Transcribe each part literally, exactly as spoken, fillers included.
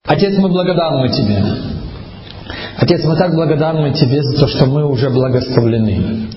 Отец, мы благодарны Тебе. Отец, мы так благодарны Тебе за то, что мы уже благословлены.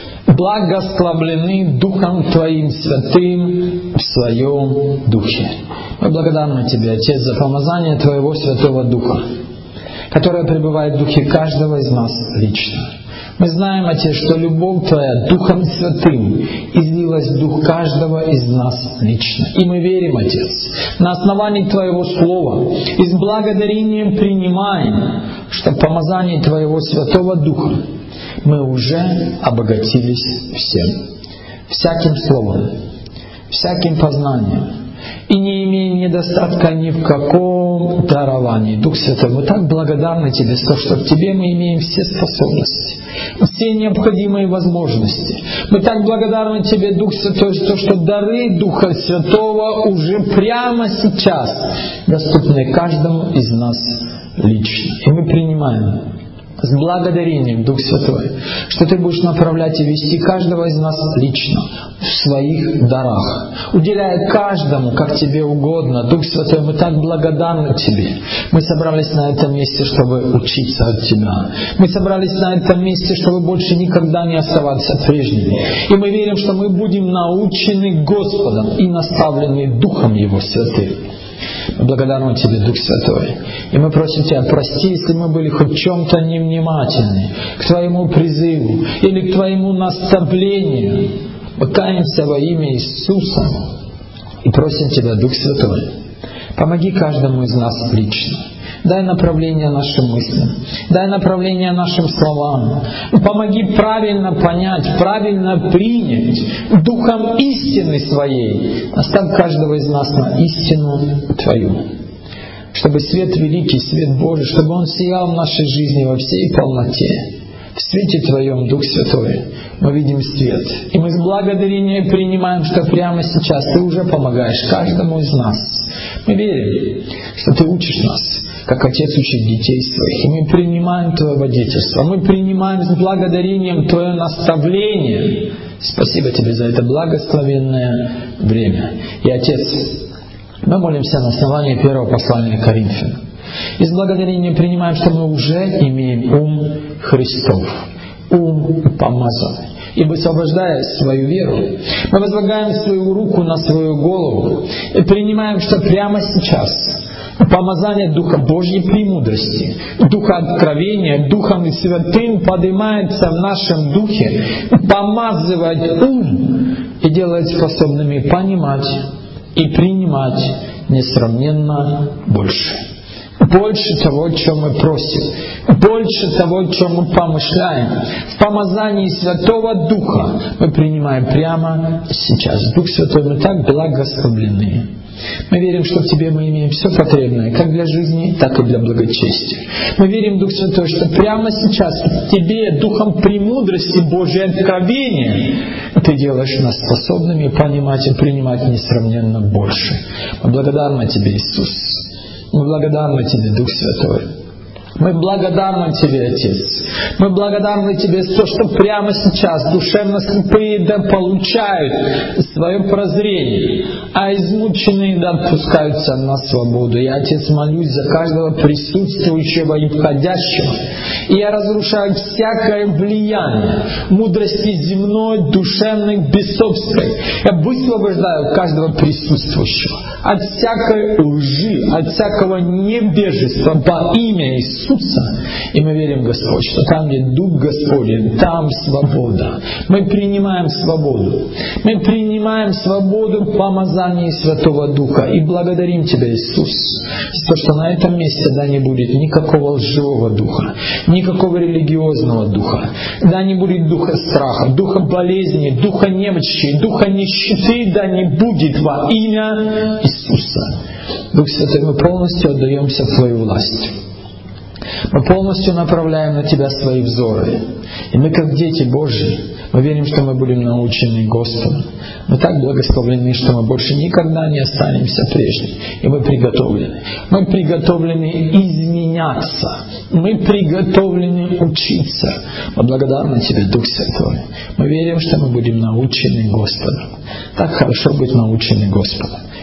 Благословлены Духом Твоим Святым в Своем Духе. Мы благодарны Тебе, Отец, за помазание Твоего Святого Духа, которое пребывает в Духе каждого из нас лично. Мы знаем, Отец, что любовь Твоя Духом Святым излилась в Дух каждого из нас лично. И мы верим, Отец, на основании Твоего Слова и с благодарением принимаем, что в помазании Твоего Святого Духа мы уже обогатились всем, всяким словом, всяким познанием, и не имеем недостатка ни в каком даровании. Дух Святой, мы так благодарны Тебе за то, что в Тебе мы имеем все способности, все необходимые возможности. Мы так благодарны Тебе, Дух Святой, за то, что дары Духа Святого уже прямо сейчас доступны каждому из нас лично. И мы принимаем с благодарением, Дух Святой, что Ты будешь направлять и вести каждого из нас лично в своих дарах, уделяя каждому, как Тебе угодно. Дух Святой, мы так благодарны Тебе. Мы собрались на этом месте, чтобы учиться от Тебя. Мы собрались на этом месте, чтобы больше никогда не оставаться прежними. И мы верим, что мы будем научены Господом и наставлены Духом Его Святым. Мы благодарны Тебе, Дух Святой. И мы просим Тебя, прости, если мы были хоть в чем-то невнимательны к Твоему призыву или к Твоему наставлению. Мы каемся во имя Иисуса и просим Тебя, Дух Святой, помоги каждому из нас лично. Дай направление нашим мыслям, дай направление нашим словам. Помоги правильно понять, правильно принять Духом истины Своей. Наставь каждого из нас на истину Твою. Чтобы свет великий, свет Божий, чтобы Он сиял в нашей жизни во всей полноте. В свете Твоем, Дух Святой, мы видим свет. И мы с благодарением принимаем, что прямо сейчас Ты уже помогаешь каждому из нас. Мы верим, что Ты учишь нас, как Отец учит детей Своих. И мы принимаем Твое водительство. Мы принимаем с благодарением Твое наставление. Спасибо Тебе за это благословенное время. И, Отец, мы молимся на основании первого послания Коринфянам. И с благодарением принимаем, что мы уже имеем ум Христов, ум помазанный. И высвобождая свою веру, мы возлагаем свою руку на свою голову и принимаем, что прямо сейчас помазание Духа Божьей премудрости, Духа откровения, Духом Святым поднимается в нашем духе, помазывает ум и делает способными понимать и принимать несравненно больше. Больше того, о чем мы просим, больше того, о чем мы помышляем. В помазании Святого Духа мы принимаем прямо сейчас. Дух Святой, мы так благословлены. Мы верим, что в Тебе мы имеем все потребное, как для жизни, так и для благочестия. Мы верим, Дух Святой, что прямо сейчас в Тебе, Духом премудрости Божьей откровения, Ты делаешь нас способными понимать и принимать несравненно больше. Мы благодарны Тебе, Иисус. Мы благодарны Тебе, Дух Святой. Мы благодарны Тебе, Отец. Мы благодарны Тебе за то, что прямо сейчас душевно слепые да получают свое прозрение, а измученные да отпускаются на свободу. Я, Отец, молюсь за каждого присутствующего и входящего. И я разрушаю всякое влияние мудрости земной, душевной, бесовской. Я высвобождаю каждого присутствующего от всякой лжи, от всякого невежества во имя Иисуса. И мы верим, Господь, что там, где Дух Господень, там свобода. Мы принимаем свободу. Мы принимаем свободу в помазании Святого Духа. И благодарим Тебя, Иисус, за то, что на этом месте да не будет никакого лживого духа, никакого религиозного духа, да не будет духа страха, духа болезни, духа немощи, духа нищеты, да не будет во имя Иисуса. Дух Святой, мы полностью отдаемся в Твою власть. Мы полностью направляем на Тебя свои взоры. И мы, как дети Божьи, мы верим, что мы будем научены Господом. Мы так благословлены, что мы больше никогда не останемся прежними. И мы приготовлены. Мы приготовлены изменяться. Мы приготовлены учиться. Мы благодарны Тебе, Дух Святой. Мы верим, что мы будем научены Господом. Так хорошо быть научены Господом.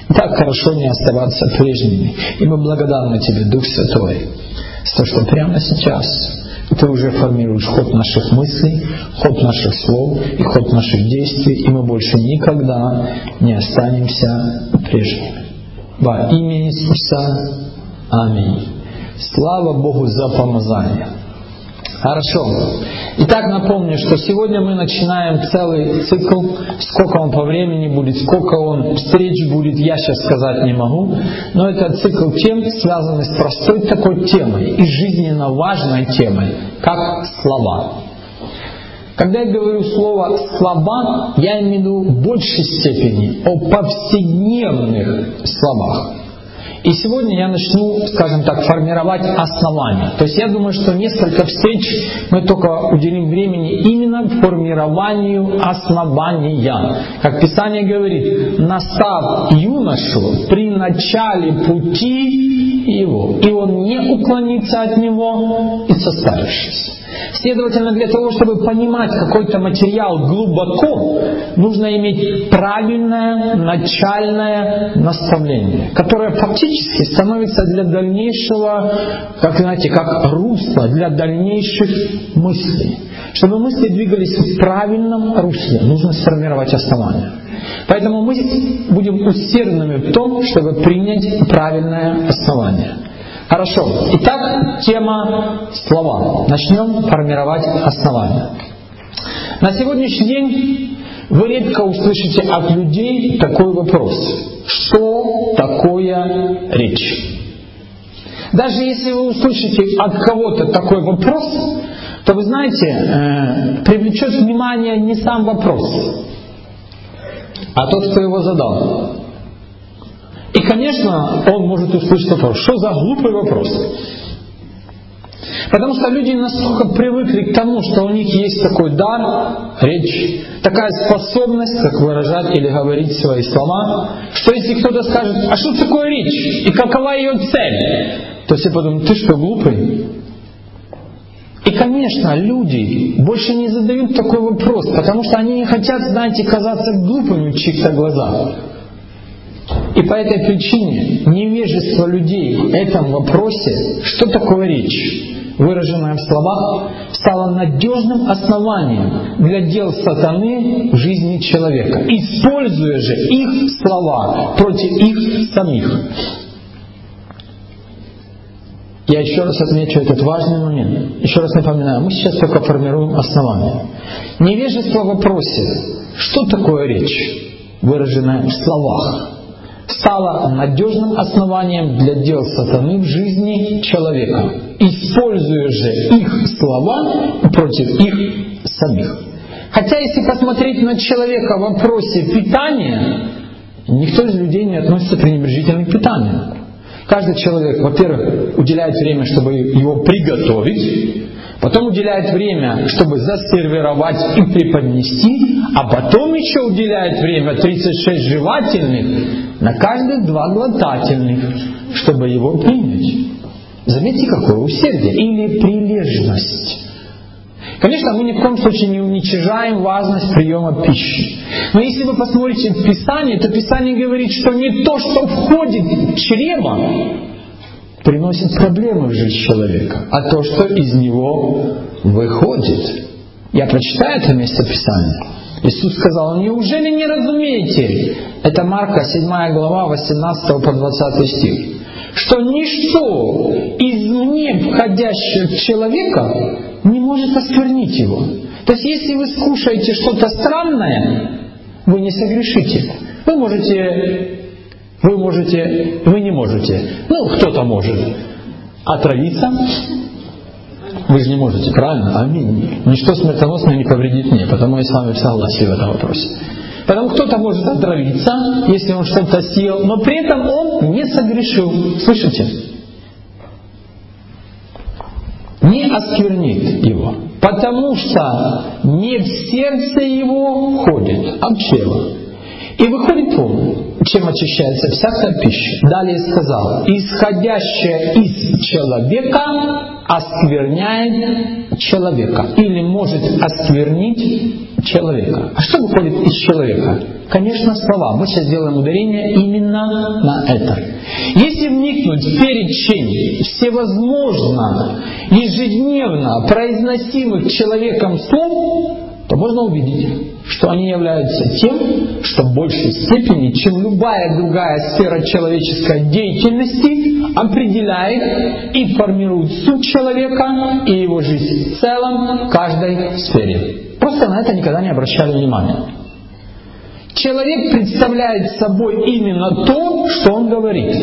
Так хорошо не оставаться прежними. И мы благодарны Тебе, Дух Святой, за то, что прямо сейчас Ты уже формируешь ход наших мыслей, ход наших слов и ход наших действий, и мы больше никогда не останемся прежними. Во имя Иисуса. Аминь. Слава Богу за помазание. Хорошо. Итак, напомню, что сегодня мы начинаем целый цикл. Сколько он по времени будет, сколько он встреч будет, я сейчас сказать не могу. Но это цикл тем, связанный с простой такой темой и жизненно важной темой, как слова. Когда я говорю слово «слова», я имею в виду в большей степени о повседневных словах. И сегодня я начну, скажем так, формировать основания. То есть я думаю, что несколько встреч мы только уделим времени именно формированию основания. Как Писание говорит, настав юношу при начале пути его, и он не уклонится от него и состарившись. Следовательно, для того, чтобы понимать какой-то материал глубоко, нужно иметь правильное начальное наставление, которое фактически становится для дальнейшего, как знаете, как русло для дальнейших мыслей. Чтобы мысли двигались в правильном русле, нужно сформировать основание. Поэтому мы будем усердными в том, чтобы принять правильное основание. Хорошо. Итак, тема слова. Начнем формировать основания. На сегодняшний день вы редко услышите от людей такой вопрос. Что такое речь? Даже если вы услышите от кого-то такой вопрос, то вы знаете, э, привлечет внимание не сам вопрос, а тот, кто его задал. И, конечно, он может услышать вопрос. Что за глупый вопрос? Потому что люди настолько привыкли к тому, что у них есть такой дар, речь, такая способность, как выражать или говорить свои слова, что если кто-то скажет, а что такое речь? И какова ее цель? То все подумают, ты что, глупый? И, конечно, люди больше не задают такой вопрос, потому что они не хотят, знаете, казаться глупыми в чьих-то глазах. И по этой причине невежество людей в этом вопросе, что такое речь, выраженная в словах, стало надежным основанием для дел сатаны в жизни человека, используя же их слова против их самих. Я еще раз отмечу этот важный момент. Еще раз напоминаю, мы сейчас только формируем основание. Невежество в вопросе, что такое речь, выраженная в словах, стало надежным основанием для дел сатаны в жизни человека, используя же их слова против их самих. Хотя, если посмотреть на человека в вопросе питания, никто из людей не относится пренебрежительно к питанию. Каждый человек, во-первых, уделяет время, чтобы его приготовить, потом уделяет время, чтобы засервировать и преподнести, а потом еще уделяет время тридцать шесть жевательных на каждых два глотательных, чтобы его принять. Заметьте, какое усердие или прилежность. Конечно, мы ни в коем случае не уничижаем важность приема пищи. Но если вы посмотрите в Писание, то Писание говорит, что не то, что входит в чрево, приносит проблемы в жизнь человека, а то, что из него выходит. Я прочитаю это место Писания. Иисус сказал, неужели не разумеете? Это Марка, седьмая глава, восемнадцатый по двадцатый стих. Что ничто из мне входящего в человека не может осквернить его. То есть, если вы скушаете что-то странное, вы не согрешите. Вы можете, вы можете, вы не можете. Ну, кто-то может отравиться. Вы же не можете, правильно? Аминь. Ничто смертоносное не повредит мне, потому я с вами в согласии в этом вопросе. Потому кто-то может отравиться, если он что-то съел, но при этом он не согрешил. Слышите? Не осквернит его. Потому что не в сердце его входит, а в чрево. И выходит он, чем очищается всякая пища. Далее сказал, исходящая из человека оскверняет человека. Или может осквернить человека. А что выходит из человека? Конечно, слова. Мы сейчас делаем ударение именно на это. Если вникнуть в перечень всевозможно, ежедневно произносимых человеком слов, то можно увидеть, что они являются тем, что в большей степени, чем любая другая сфера человеческой деятельности, определяет и формирует суть человека и его жизнь в целом в каждой сфере. Просто на это никогда не обращали внимания. Человек представляет собой именно то, что он говорит.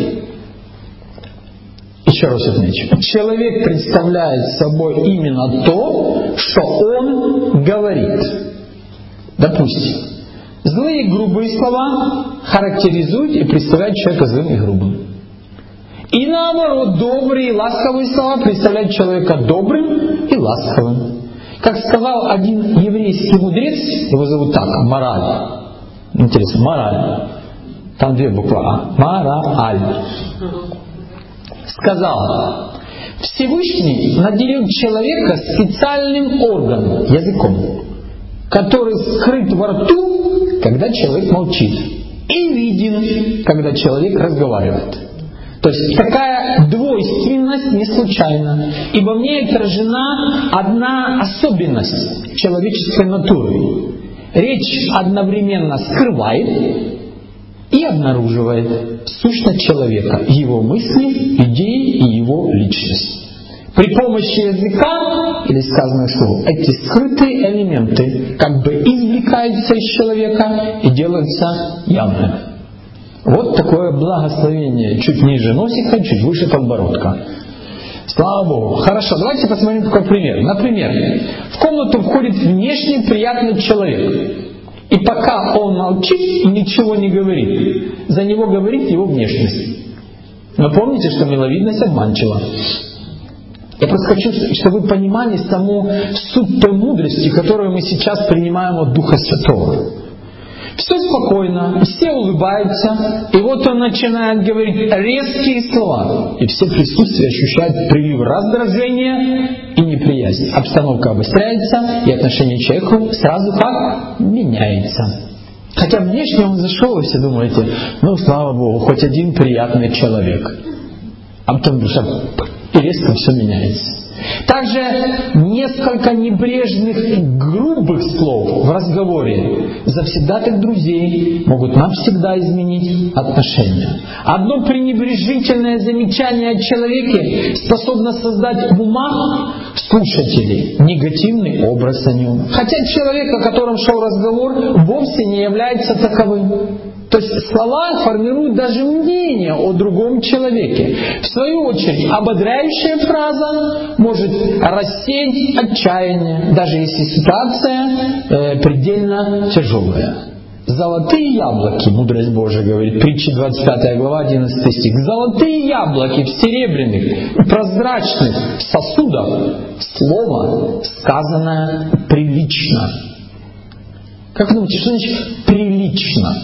Еще раз отмечу. Человек представляет собой именно то, что он говорит. Допустим, злые и грубые слова характеризуют и представляют человека злым и грубым. И наоборот, добрые и ласковые слова представляют человека добрым и ласковым. Как сказал один еврейский мудрец, его зовут так, Мораль. Интересно, Мораль. Там две буквы А. Мораль. Сказал: Всевышний наделил человека специальным органом, языком, который скрыт во рту, когда человек молчит, и виден, когда человек разговаривает. То есть такая двойственность не случайна, ибо в ней отражена одна особенность человеческой натуры. Речь одновременно скрывает и обнаруживает сущность человека, его мысли, идеи и его личность. При помощи языка или сказанных слов эти скрытые элементы как бы извлекаются из человека и делаются явными. Вот такое благословение чуть ниже носика, чуть выше подбородка. Слава Богу. Хорошо, давайте посмотрим такой пример. Например, в комнату входит внешне приятный человек. И пока он молчит и ничего не говорит, за него говорит его внешность. Но помните, что миловидность обманчива. Я просто хочу, чтобы вы понимали саму суть той мудрости, которую мы сейчас принимаем от Духа Святого. Все спокойно, все улыбаются, и вот он начинает говорить резкие слова, и все присутствие ощущают прилив раздражения и неприязни. Обстановка обостряется, и отношение к человеку сразу как меняется. Хотя внешне он зашел, и все думаете, ну слава Богу, хоть один приятный человек. А потом душа, и резко все меняется. Также несколько небрежных, грубых слов в разговоре завсегдатых друзей могут навсегда изменить отношения. Одно пренебрежительное замечание о человеке способно создать в умах слушателей негативный образ о нем. Хотя человек, о котором шел разговор, вовсе не является таковым. То есть слова формируют даже мнение о другом человеке. В свою очередь, ободряющая фраза может рассеять отчаяние, даже если ситуация э, предельно тяжелая. Золотые яблоки, мудрость Божия говорит, притча двадцать пятая глава, одиннадцатый стих. Золотые яблоки в серебряных, прозрачных сосудах, слово, сказанное прилично. Как вы думаете, что значит прилично?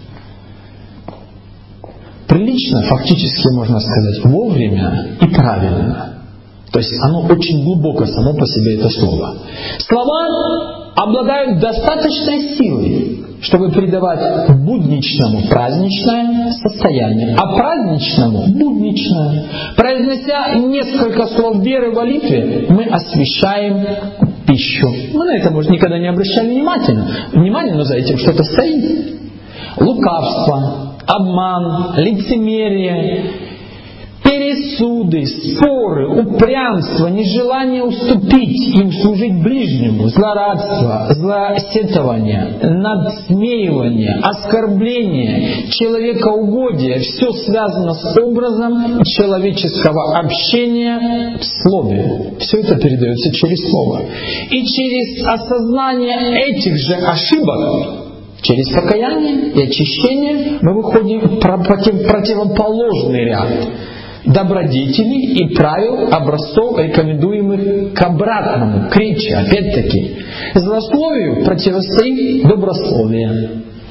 Прилично, фактически можно сказать, вовремя и правильно. То есть оно очень глубоко само по себе это слово. Слова обладают достаточной силой, чтобы придавать будничному праздничное состояние, а праздничному будничное. Произнося несколько слов веры в молитве, мы освящаем пищу. Мы на это, может, никогда не обращали внимания, внимания, но за этим что-то стоит. Лукавство, обман, лицемерие, пересуды, споры, упрямство, нежелание уступить и услужить ближнему, злорадство, злосетование, надсмеивание, оскорбление, человекоугодие — все связано с образом человеческого общения в слове. Все это передается через слово. И через осознание этих же ошибок, через покаяние и очищение, мы выходим в противоположный ряд добродетелей и правил, образцов, рекомендуемых к обратному, к речи. Опять-таки, злословию противостоит добрословие,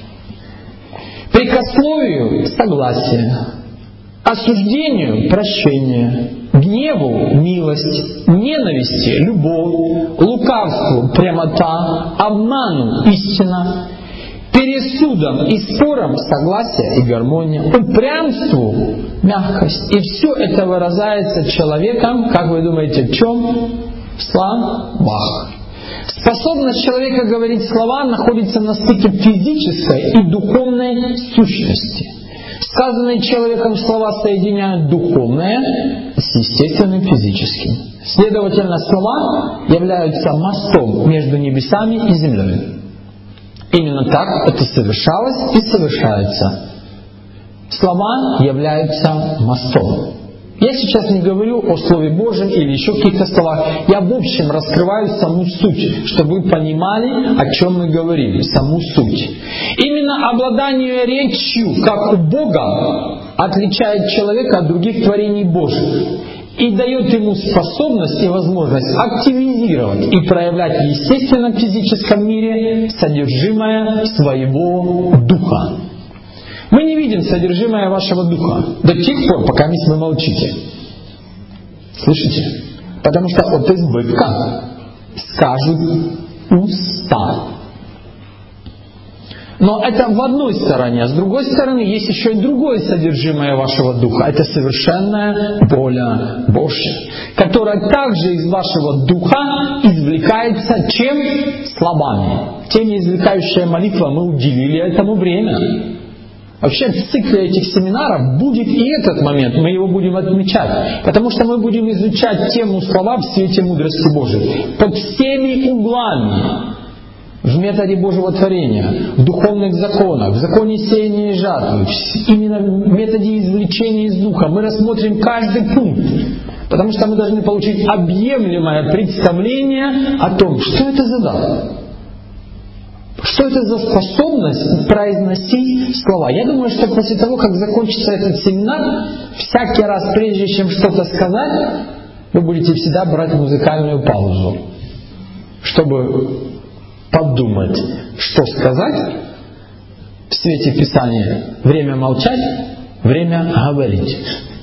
прикословию — согласие, осуждению — прощение, гневу — милость, ненависти — любовь, лукавству — прямота, обману — истина. пересудам и спорам согласие и гармония, упрямству мягкость. И все это выражается человеком, как вы думаете, в чем? В словах. Способность человека говорить слова находится на стыке физической и духовной сущности. Сказанные человеком слова соединяют духовное с естественным физическим. Следовательно, слова являются мостом между небесами и землей. Именно так это совершалось и совершается. Слова являются мостом. Я сейчас не говорю о Слове Божьем или еще каких-то словах. Я в общем раскрываю саму суть, чтобы вы понимали, о чем мы говорим, саму суть. Именно обладание речью, как у Бога, отличает человека от других творений Божьих и дает ему способность и возможность активизировать и проявлять в естественном физическом мире содержимое своего духа. Мы не видим содержимое вашего духа до тех пор, пока вы молчите. Слышите? Потому что от избытка скажут уста. Но это в одной стороне, а с другой стороны есть еще и другое содержимое вашего духа. Это совершенная воля Божья, которая также из вашего духа извлекается чем? Словами. Тем извлекающая молитва, мы уделили этому время. Вообще в цикле этих семинаров будет и этот момент, мы его будем отмечать, потому что мы будем изучать тему слова в свете мудрости Божией, под всеми углами, в методе Божьего творения, в духовных законах, в законе сеяния и жатвы, именно в методе извлечения из духа. Мы рассмотрим каждый пункт, потому что мы должны получить объемлемое представление о том, что это за дар. Что это за способность произносить слова? Я думаю, что после того, как закончится этот семинар, всякий раз, прежде чем что-то сказать, вы будете всегда брать музыкальную паузу, чтобы подумать, что сказать в свете Писания. Время молчать, время говорить.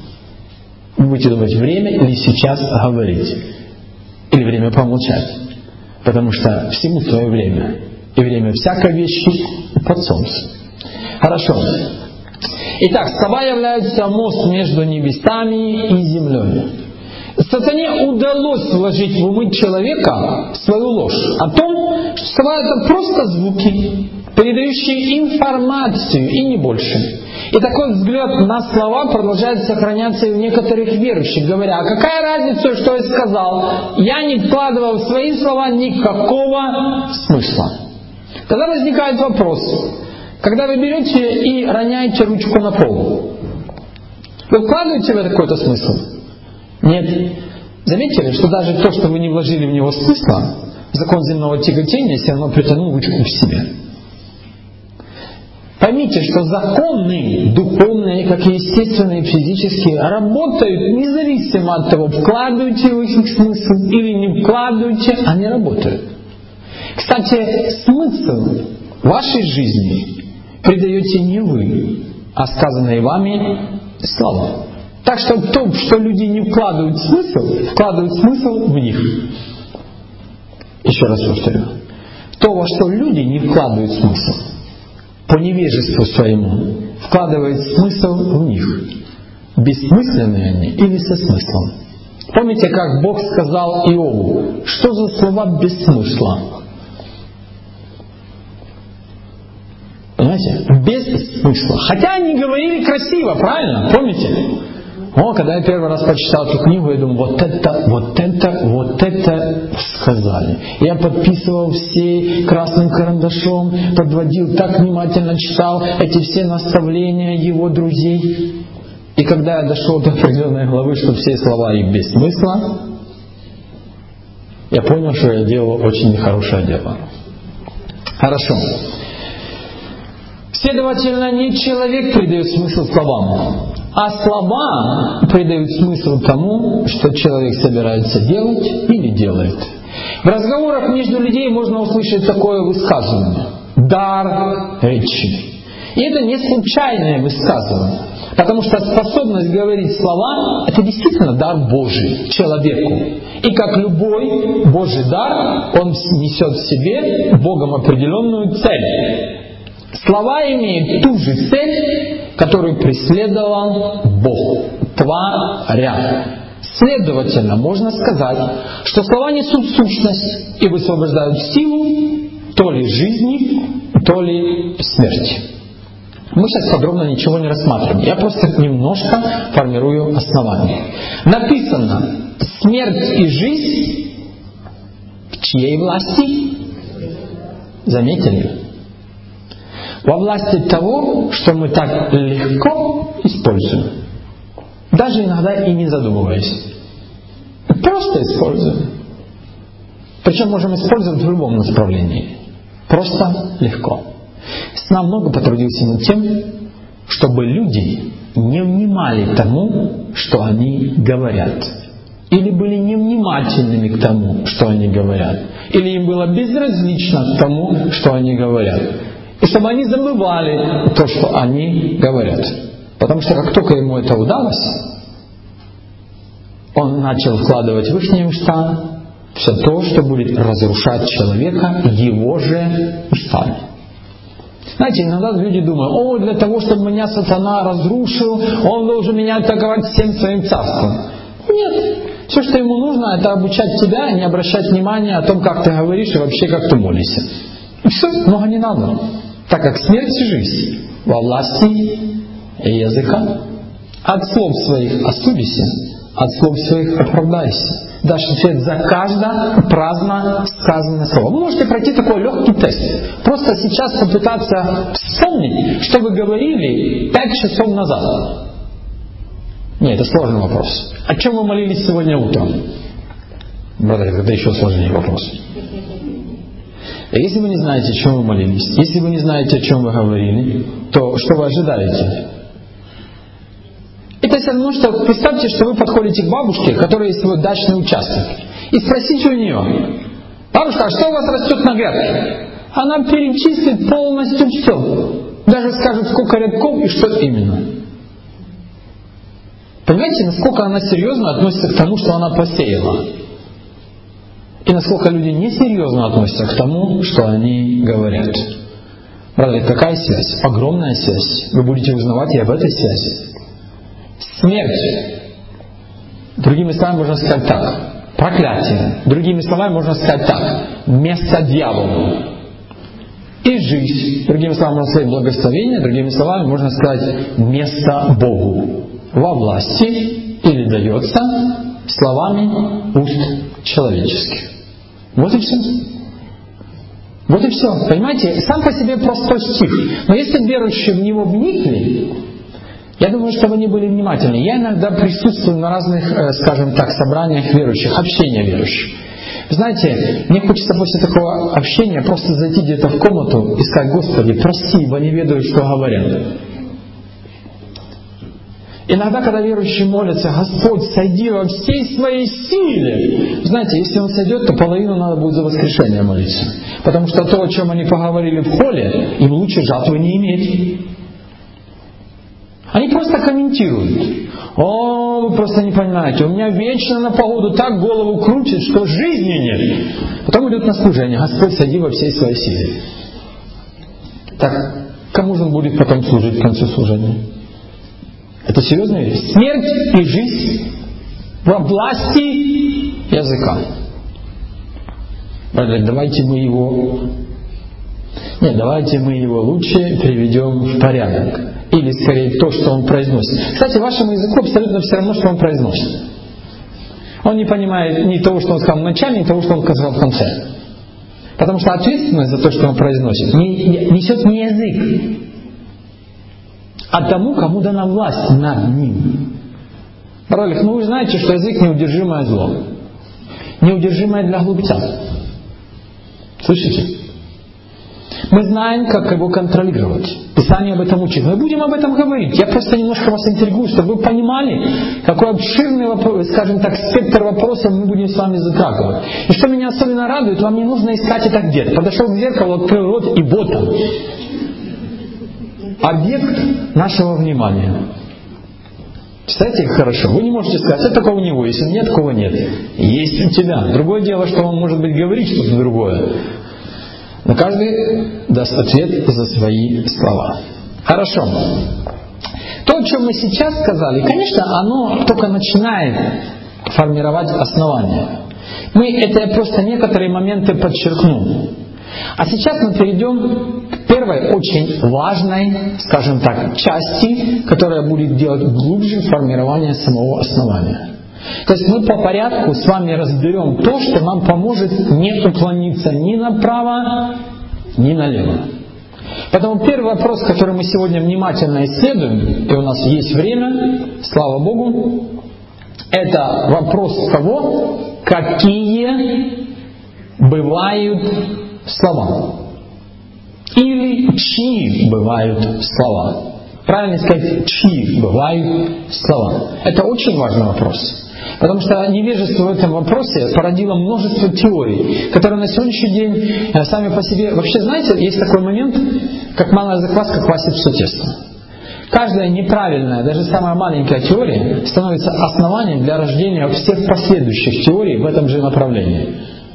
Вы будете думать, время или сейчас говорить, или время помолчать, потому что всему свое время. И время всякой вещи под солнцем. Хорошо. Итак, слова являются мост между небесами и землей. Сатане удалось вложить в умы человека свою ложь о том, что слова это просто звуки, передающие информацию и не больше. И такой взгляд на слова продолжает сохраняться и у некоторых верующих, говоря, а какая разница, что я сказал? Я не вкладывал в свои слова никакого смысла. Тогда возникает вопрос, когда вы берете и роняете ручку на пол, вы вкладываете в это какой-то смысл? Нет. Заметили, что даже то, что вы не вложили в него смысла, закон земного тяготения все равно притянул ручку к себе. Поймите, что законы духовные, как и естественные, физические, работают независимо от того, вкладываете вы их смысл или не вкладываете, они работают. Кстати, смысл вашей жизни придаете не вы, а сказанные вами слова. Так что то, что люди не вкладывают смысл, вкладывают смысл в них. Еще раз повторю. То, во что люди не вкладывают смысл, по невежеству своему, вкладывает смысл в них. Бессмысленные они или со смыслом. Помните, как Бог сказал Иову, что за слова без смысла? Понимаете? Без смысла. Хотя они говорили красиво, правильно? Помните? О, когда я первый раз прочитал эту книгу, я думаю, вот это, вот это, вот это сказали. Я подписывал все красным карандашом, подводил, так внимательно читал эти все наставления его друзей. И когда я дошел до определенной главы, что все слова их без смысла, я понял, что я делал очень нехорошее дело. Хорошо. Следовательно, не человек придает смысл словам, а слова придают смысл тому, что человек собирается делать или делает. В разговорах между людьми можно услышать такое высказывание – дар речи. И это не случайное высказывание, потому что способность говорить слова – это действительно дар Божий человеку. И как любой Божий дар, он несет в себе Богом определенную цель. Слова имеют ту же цель, которую преследовал Бог, творя. Следовательно, можно сказать, что слова несут сущность и высвобождают силу то ли жизни, то ли смерти. Мы сейчас подробно ничего не рассматриваем. Я просто немножко формирую основания. Написано: смерть и жизнь в чьей власти? Заметили? Во власти того, что мы так легко используем. Даже иногда и не задумываясь. Просто используем. Причем можем использовать в любом направлении. Просто легко. Сна много потрудился над тем, чтобы люди не внимали тому, что они говорят. Или были невнимательными к тому, что они говорят. Или им было безразлично к тому, что они говорят. И чтобы они забывали то, что они говорят. Потому что как только ему это удалось, он начал вкладывать в их уста все то, что будет разрушать человека его же устами. Знаете, иногда люди думают: о, для того, чтобы меня сатана разрушил, он должен меня атаковать всем своим царством. Нет. Все, что ему нужно, это обучать тебя, не обращать внимания о том, как ты говоришь и вообще, как ты молишься. И все, много не надо. Так как смерть и жизнь во власти языка. От слов своих остудися, от слов своих оправдайся. Дашь ответ за каждое праздно сказанное слово. Вы можете пройти такой легкий тест. Просто сейчас попытаться вспомнить, что вы говорили пять часов назад. Нет, это сложный вопрос. О чем вы молились сегодня утром? Братья, это еще сложнее вопрос. Если вы не знаете, о чем вы молились, если вы не знаете, о чем вы говорили, то что вы ожидаете? Это все равно, что представьте, что вы подходите к бабушке, которая есть свой дачный участок, и спросите у нее: бабушка, а что у вас растет на грядке? Она перечислит полностью все. Даже скажет, сколько рядков и что именно. Понимаете, насколько она серьезно относится к тому, что она посеяла? И насколько люди несерьезно относятся к тому, что они говорят. Братья, какая связь? Огромная связь. Вы будете узнавать и об этой связи. Смерть. Другими словами можно сказать так. Проклятие. Другими словами можно сказать так. Место дьяволу. И жизнь. Другими словами можно сказать благословение. Другими словами можно сказать место Богу. Во власти или дается словами уст человеческих. Вот и все. Вот и все. Понимаете, сам по себе простой стих. Но если верующие в него вникли, я думаю, что вы не были внимательны. Я иногда присутствую на разных, скажем так, собраниях верующих, общения верующих. Знаете, мне хочется после такого общения просто зайти где-то в комнату и сказать: Господи, прости, ибо не ведаю, что говорят. Иногда, когда верующие молятся: Господь, сойди во всей своей силе. Знаете, если Он сойдет, то половину надо будет за воскрешение молиться. Потому что то, о чем они поговорили в холле, им лучше жатвы не иметь. Они просто комментируют. О, вы просто не понимаете, у меня вечно на погоду так голову крутит, что жизни нет. Потом идут на служение: Господь, сойди во всей своей силе. Так, кому же он будет потом служить в конце служения? Это серьезная вещь. Смерть и жизнь во власти языка. Давайте мы его... Нет, давайте мы его лучше приведем в порядок. Или, скорее, то, что он произносит. Кстати, вашему языку абсолютно все равно, что он произносит. Он не понимает ни того, что он сказал в начале, ни того, что он сказал в конце. Потому что ответственность за то, что он произносит, несет не язык, а тому, кому дана власть над ним. Братья, ну вы знаете, что язык неудержимое зло. Неудержимое для глупца. Слышите? Мы знаем, как его контролировать. Писание об этом учит. Мы будем об этом говорить. Я просто немножко вас интригую, чтобы вы понимали, какой обширный вопрос, скажем так, спектр вопросов мы будем с вами затрагивать. И что меня особенно радует, вам не нужно искать это где-то. Подошел к зеркалу, открыл рот, и вот он. Объект нашего внимания. Представляете, как хорошо. Вы не можете сказать: это такого у него, если нет, такого нет. Есть у тебя. Другое дело, что он, может быть, говорит что-то другое. Но каждый даст ответ за свои слова. Хорошо. То, о чем мы сейчас сказали, конечно, оно только начинает формировать основания. Мы, это я просто некоторые моменты подчеркну. А сейчас мы перейдем к первой очень важной, скажем так, части, которая будет делать глубже формирование самого основания. То есть мы по порядку с вами разберем то, что нам поможет не уклониться ни направо, ни налево. Поэтому первый вопрос, который мы сегодня внимательно исследуем, и у нас есть время, слава Богу, это вопрос того, какие бывают слова. Или чьи бывают слова. Правильно сказать, чьи бывают слова. Это очень важный вопрос. Потому что невежество в этом вопросе породило множество теорий, которые на сегодняшний день сами по себе... Вообще, знаете, есть такой момент, как малая закваска квасит все тесто. Каждая неправильная, даже самая маленькая теория становится основанием для рождения всех последующих теорий в этом же направлении.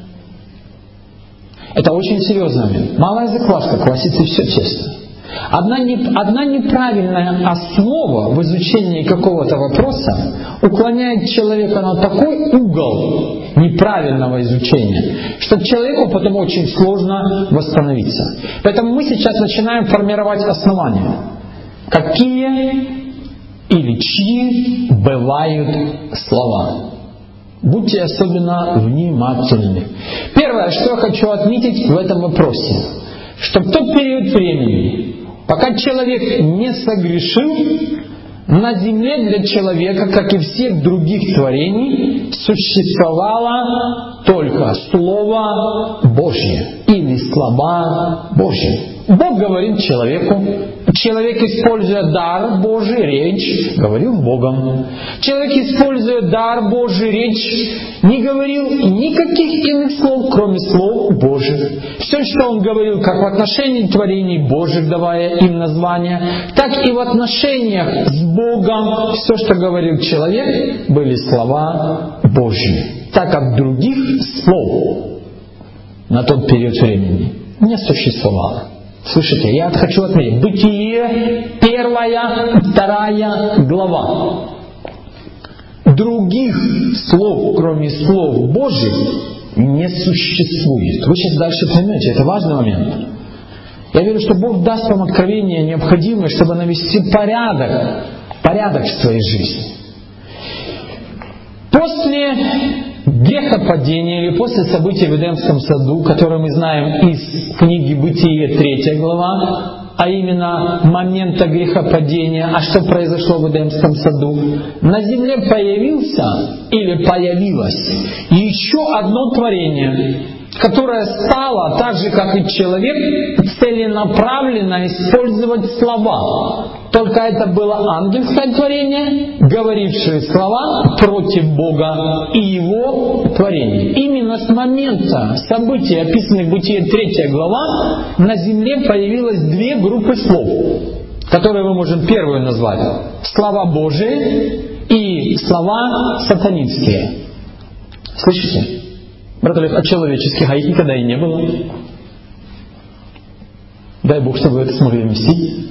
Это очень серьезный момент. Малая закваска квасит все тесто. Одна, не, одна неправильная основа в изучении какого-то вопроса уклоняет человека на такой угол неправильного изучения, что человеку потом очень сложно восстановиться. Поэтому мы сейчас начинаем формировать основания. Какие или чьи бывают слова? Будьте особенно внимательны. Первое, что я хочу отметить в этом вопросе, что в тот период времени, пока человек не согрешил, на земле для человека, как и всех других творений, существовало только Слово Божье или слова Божьи. Бог говорит человеку, человек, используя дар Божий, речь, говорил Богом. Человек, используя дар Божий, речь, не говорил никаких иных слов, кроме слов Божьих. Все, что он говорил, как в отношении творений Божьих, давая им названия, так и в отношениях с Богом, все, что говорил человек, были слова Божьи. Так как других слов на тот период времени не существовало. Слышите, я хочу отметить, Бытие, первая, вторая глава. Других слов, кроме слов Божьих, не существует. Вы сейчас дальше поймете, это важный момент. Я верю, что Бог даст вам откровение необходимое, чтобы навести порядок, порядок в своей жизни. После грехопадения или после событий в Эдемском саду, которые мы знаем из книги Бытие, третья глава, а именно момента грехопадения, а что произошло в Эдемском саду, на земле появился или появилось еще одно творение, которое стало, так же как и человек, целенаправленно использовать слова. Только это было ангельское творение, говорившее слова против Бога и Его творения. Именно с момента событий, описанных в Бытие третья глава, на земле появилось две группы слов, которые мы можем первую назвать слова Божии и слова сатанинские. Слышите? Брат Олег, а человеческих, а их никогда и не было. Дай Бог, чтобы вы это смогли вместить.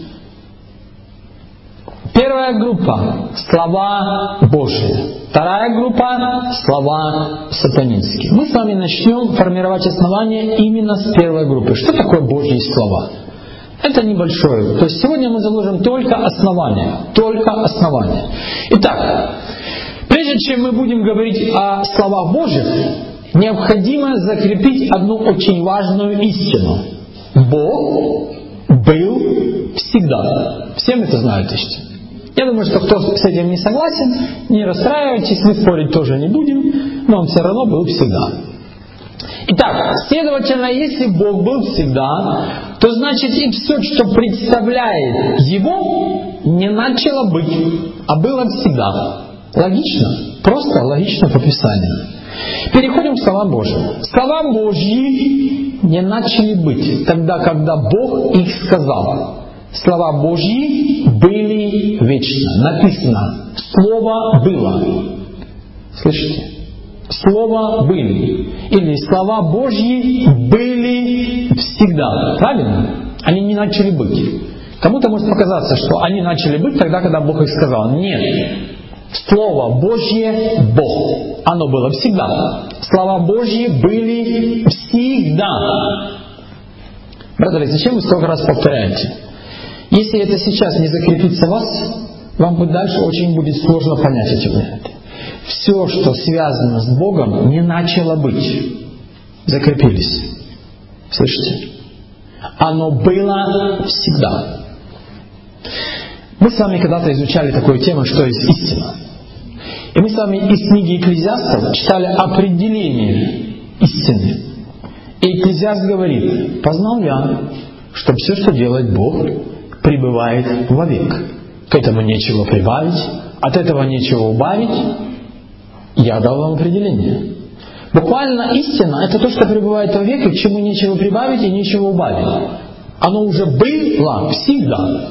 Первая группа – слова Божьи. Вторая группа – слова сатанинские. Мы с вами начнем формировать основания именно с первой группы. Что такое Божьи слова? Это небольшое. То есть сегодня мы заложим только основания. Только основания. Итак, прежде чем мы будем говорить о словах Божьих, необходимо закрепить одну очень важную истину. Бог был всегда. Все мы это знают истину. Я думаю, что кто с этим не согласен, не расстраивайтесь, мы спорить тоже не будем, но он все равно был всегда. Итак, следовательно, если Бог был всегда, то значит и все, что представляет Его, не начало быть, а было всегда. Логично? Просто логично по Писанию. Переходим к словам Божьим. Слова Божьи не начали быть тогда, когда Бог их сказал. Слова Божьи были вечно. Написано, Слово было. Слышите? Слова были. Или слова Божьи были всегда. Правильно? Они не начали быть. Кому-то может показаться, что они начали быть тогда, когда Бог их сказал. Нет. Слово Божье – Бог. Оно было всегда. Слова Божьи были всегда. Братья, зачем вы столько раз повторяете? Если это сейчас не закрепится в вас, вам будет дальше очень будет сложно понять эти моменты. Все, что связано с Богом, не начало быть. Закрепились. Слышите? Оно было всегда. Мы с вами когда-то изучали такую тему, что есть истина. И мы с вами из книги Экклезиастов читали определение истины. И Экклезиаст говорит: познал я, что все, что делает Бог, пребывает вовек. К этому нечего прибавить, от этого нечего убавить. Я дал вам определение. Буквально истина — это то, что пребывает вовек, и к чему нечего прибавить и нечего убавить. Оно уже было всегда.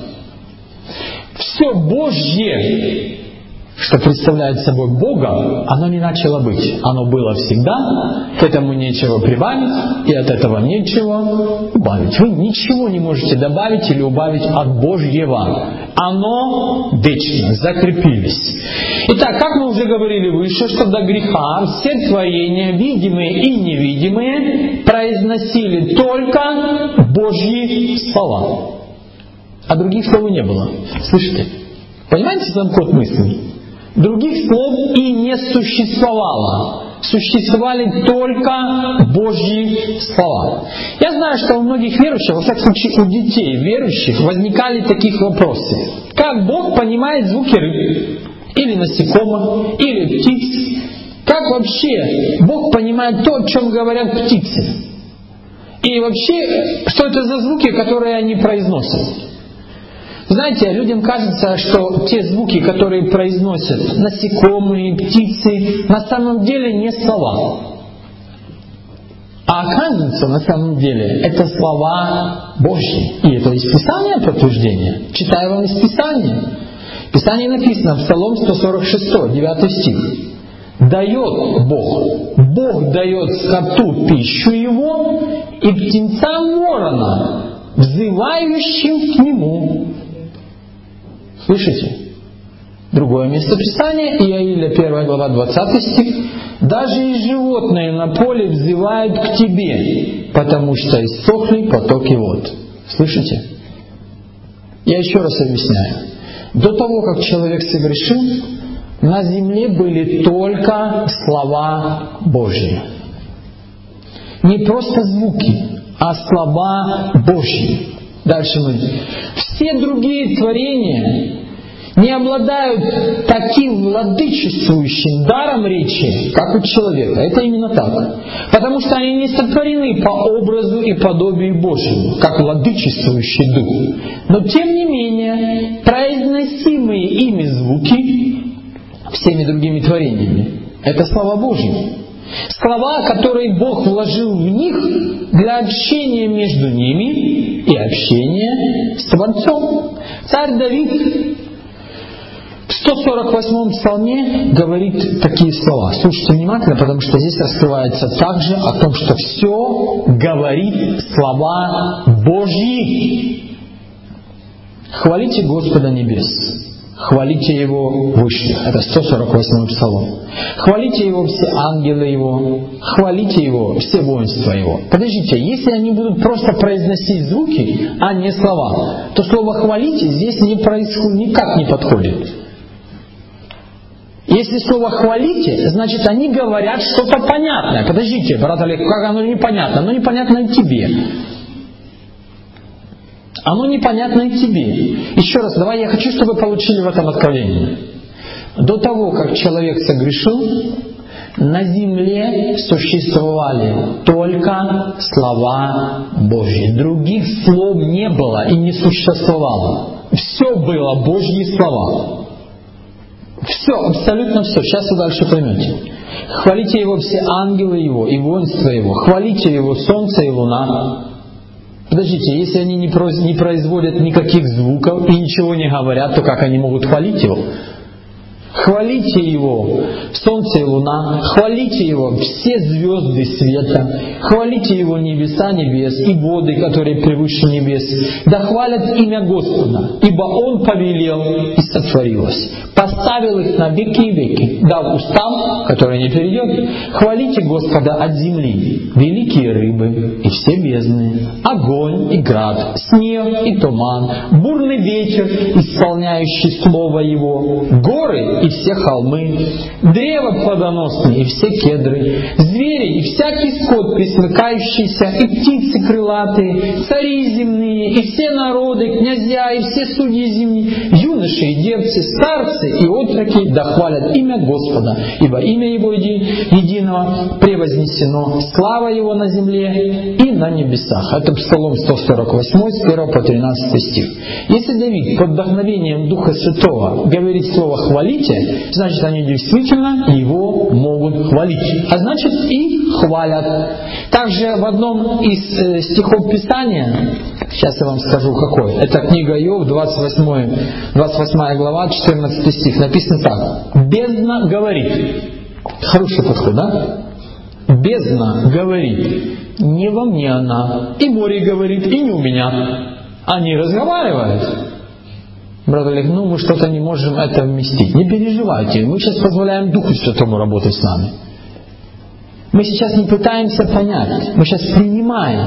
Все Божье, что представляет собой Бога, оно не начало быть. Оно было всегда, к этому нечего прибавить, и от этого нечего убавить. Вы ничего не можете добавить или убавить от Божьего. Оно вечно, закрепились. Итак, как мы уже говорили выше, что до греха все творения, видимые и невидимые, произносили только Божьи слова. А других слов не было. Слышите? Понимаете сам ход мысли? Других слов и не существовало. Существовали только Божьи слова. Я знаю, что у многих верующих, во всяком случае у детей верующих, возникали такие вопросы. Как Бог понимает звуки рыб? Или насекомых? Или птиц? Как вообще Бог понимает то, о чем говорят птицы? И вообще, что это за звуки, которые они произносят? Знаете, людям кажется, что те звуки, которые произносят насекомые, птицы, на самом деле не слова. А оказывается, на самом деле, это слова Божьи. И это из Писания подтверждение. Читаю вам из Писания. В Писании написано, Псалом сто сорок шесть, девятый стих. «Дает Бог, Бог дает скоту пищу его и птенцам ворона, взывающим к нему». Слышите? Другое место Писания, Иаиля первая глава двадцатый стих. «Даже и животные на поле взывают к тебе, потому что иссохли потоки вод». Слышите? Я еще раз объясняю. До того, как человек согрешил, на земле были только слова Божьи. Не просто звуки, а слова Божьи. Дальше мы. Все другие творения не обладают таким владычествующим даром речи, как у человека. Это именно так. Потому что они не сотворены по образу и подобию Божьему, как владычествующий дух. Но тем не менее, произносимые ими звуки всеми другими творениями — это слова Божьи. Слова, которые Бог вложил в них для общения между ними и общения с Творцом. Царь Давид в сто сорок восьмом псалме говорит такие слова. Слушайте внимательно, потому что здесь раскрывается также о том, что все говорит слова Божьи. «Хвалите Господа небес, хвалите Его вышних». Это сто сорок восьмой псалом. «Хвалите Его все ангелы Его, хвалите Его все воинства Его». Подождите, если они будут просто произносить звуки, а не слова, то слово «хвалите» здесь не происходит, никак не подходит. Если слово «хвалите», значит они говорят что-то понятное. Подождите, брат Олег, как оно непонятно? Оно непонятно и тебе. Оно непонятно и тебе. Еще раз, давай, я хочу, чтобы вы получили в этом откровение. До того, как человек согрешил, на земле существовали только слова Божьи. Других слов не было и не существовало. Все было Божьи слова. Все, абсолютно все. Сейчас вы дальше поймете. «Хвалите Его все ангелы Его и воинства Его, хвалите Его солнце и луна». Подождите, если они не производят никаких звуков и ничего не говорят, то как они могут хвалить Его? Хвалите Его, солнце и луна, хвалите Его, все звезды света, хвалите Его небеса небес и воды, которые превыше небес. Да хвалят имя Господа, ибо Он повелел и сотворилось. Поставил их на веки и веки, дал устам, который не перейдет. Хвалите Господа от земли, великие рыбы и все бездны, огонь и град, снег и туман, бурный ветер, исполняющий слово Его, горы и все холмы, древо плодоносные и все кедры, звери и всякий скот пресмыкающийся, и птицы крылатые, цари земные, и все народы, князья, и все судьи земные, юноши и девцы, старцы и отроки, да хвалят имя Господа, ибо имя Его еди, единого превознесено, слава Его на земле и на небесах. Это Псалом сто сорок восемь, с первого по тринадцатый стих. Если Давид под вдохновением Духа Святого говорит слово «хвалите», значит, они действительно Его могут хвалить, а значит, и хвалят. Также в одном из э, стихов Писания, сейчас я вам скажу какой, это книга Иов, двадцать восьмая глава, четырнадцатый стих, написано так: «Бездна говорит». Хороший подход, да? «Бездна говорит, не во мне она, и море говорит, и не у меня». Они разговаривают. Брат Олег, ну мы что-то не можем это вместить. Не переживайте, мы сейчас позволяем Духу Святому работать с нами. Мы сейчас не пытаемся понять, мы сейчас принимаем.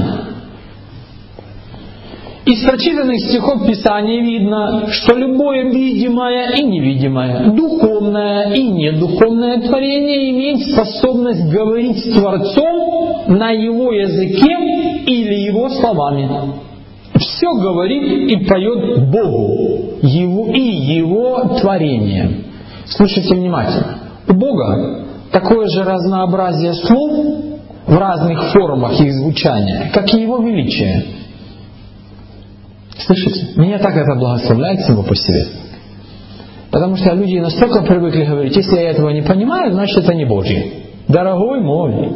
Из прочитанных стихов Писания видно, что любое видимое и невидимое, духовное и недуховное творение имеет способность говорить с Творцом на Его языке или Его словами. Все говорит и поет Богу его, и Его творение. Слушайте внимательно. У Бога такое же разнообразие слов в разных формах их звучания, как и Его величие. Слышите? Меня так это благословляет само по себе. Потому что люди настолько привыкли говорить, если я этого не понимаю, значит это не Божье. Дорогой мой,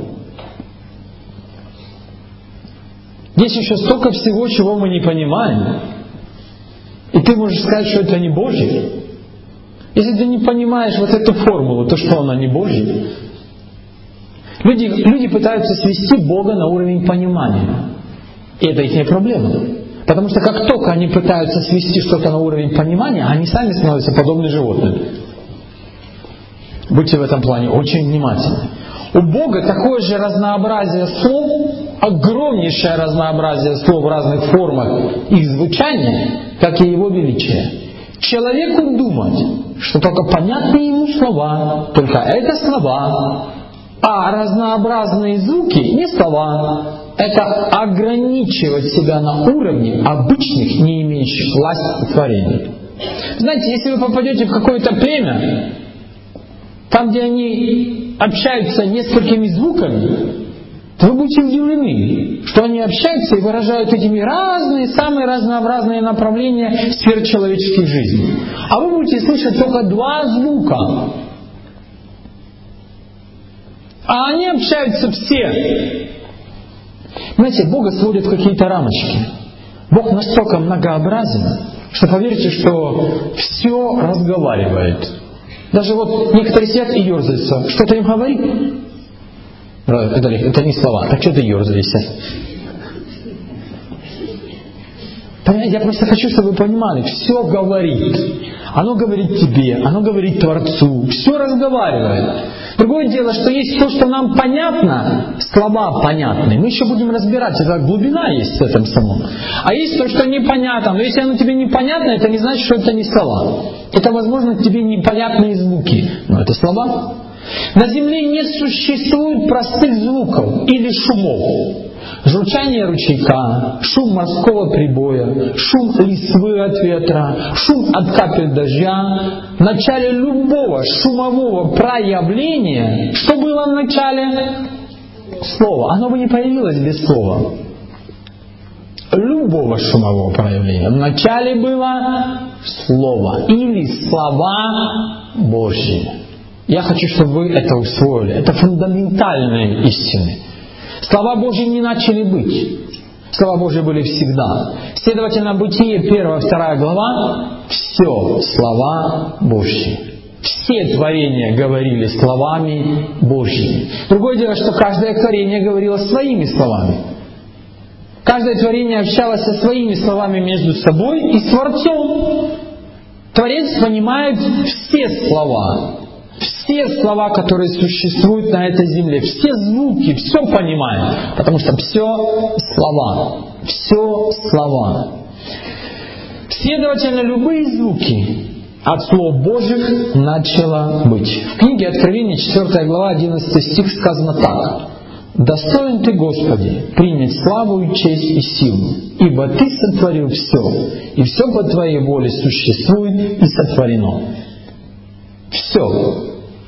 есть еще столько всего, чего мы не понимаем. И ты можешь сказать, что это не Божье. Если ты не понимаешь вот эту формулу, то что она не Божья? Люди, люди пытаются свести Бога на уровень понимания. И это их не проблема. Потому что как только они пытаются свести что-то на уровень понимания, они сами становятся подобны животным. Будьте в этом плане очень внимательны. У Бога такое же разнообразие слов, огромнейшее разнообразие слов в разных формах их звучания, как и Его величие. Человеку думать, что только понятные ему слова, только это слова, а разнообразные звуки не слова. Это ограничивать себя на уровне обычных, не имеющих власти творений. Знаете, если вы попадете в какое-то племя, там, где они общаются несколькими звуками, то вы будете удивлены, что они общаются и выражают этими разные, самые разнообразные направления сфер человеческой жизни. А вы будете слышать только два звука. А они общаются все. Знаете, Бога сводят в какие-то рамочки. Бог настолько многообразен, что поверьте, что все разговаривает. Даже вот некоторые сидят и ерзаются. Что-то им говорит. Это, это не слова. Так что ты ерзаешься? Понимаете, я просто хочу, чтобы вы понимали. Все говорит. Оно говорит тебе, оно говорит Творцу. Все разговаривает. Другое дело, что есть то, что нам понятно, слова понятны. Мы еще будем разбирать, это глубина есть в этом самом. А есть то, что непонятно. Но если оно тебе непонятно, это не значит, что это не слова. Это, возможно, тебе непонятные звуки. Но это слова. На земле не существует простых звуков или шумов. Журчание ручейка, шум морского прибоя, шум листвы от ветра, шум от капель дождя. В начале любого шумового проявления, что было в начале? Слово. Оно бы не появилось без слова. Любого шумового проявления. В начале было слово или слова Божьи. Я хочу, чтобы вы это усвоили. Это фундаментальные истины. Слова Божьи не начали быть. Слова Божьи были всегда. Следовательно, Бытие первая, вторая глава, все слова Божьи. Все творения говорили словами Божьими. Другое дело, что каждое творение говорило своими словами. Каждое творение общалось со своими словами между собой и с Творцом. Творец понимает все слова. Все слова, которые существуют на этой земле. Все звуки, все понимает. Потому что все слова. Все слова. Следовательно, любые звуки от слов Божьих начало быть. В книге Откровения, четвёртая глава, одиннадцатый стих сказано так. «Достоин Ты, Господи, принять славу и честь и силу, ибо Ты сотворил все, и все по Твоей воле существует и сотворено». Все.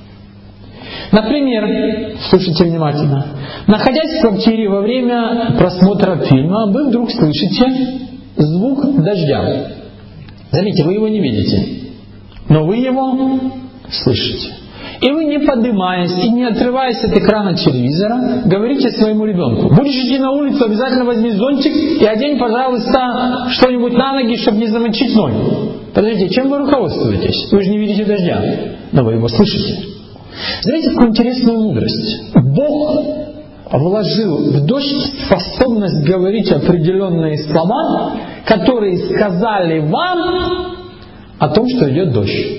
Например, слушайте внимательно, находясь в квартире во время просмотра фильма, вы вдруг слышите звук дождя. Заметьте, вы его не видите, но вы его слышите. И вы, не поднимаясь и не отрываясь от экрана телевизора, говорите своему ребенку: будешь идти на улицу, обязательно возьми зонтик и одень, пожалуйста, что-нибудь на ноги, чтобы не замочить ноги. Подождите, чем вы руководствуетесь? Вы же не видите дождя, но вы его слышите. Знаете, какую интересную мудрость? Бог вложил в дождь способность говорить определенные слова, которые сказали вам о том, что идет дождь.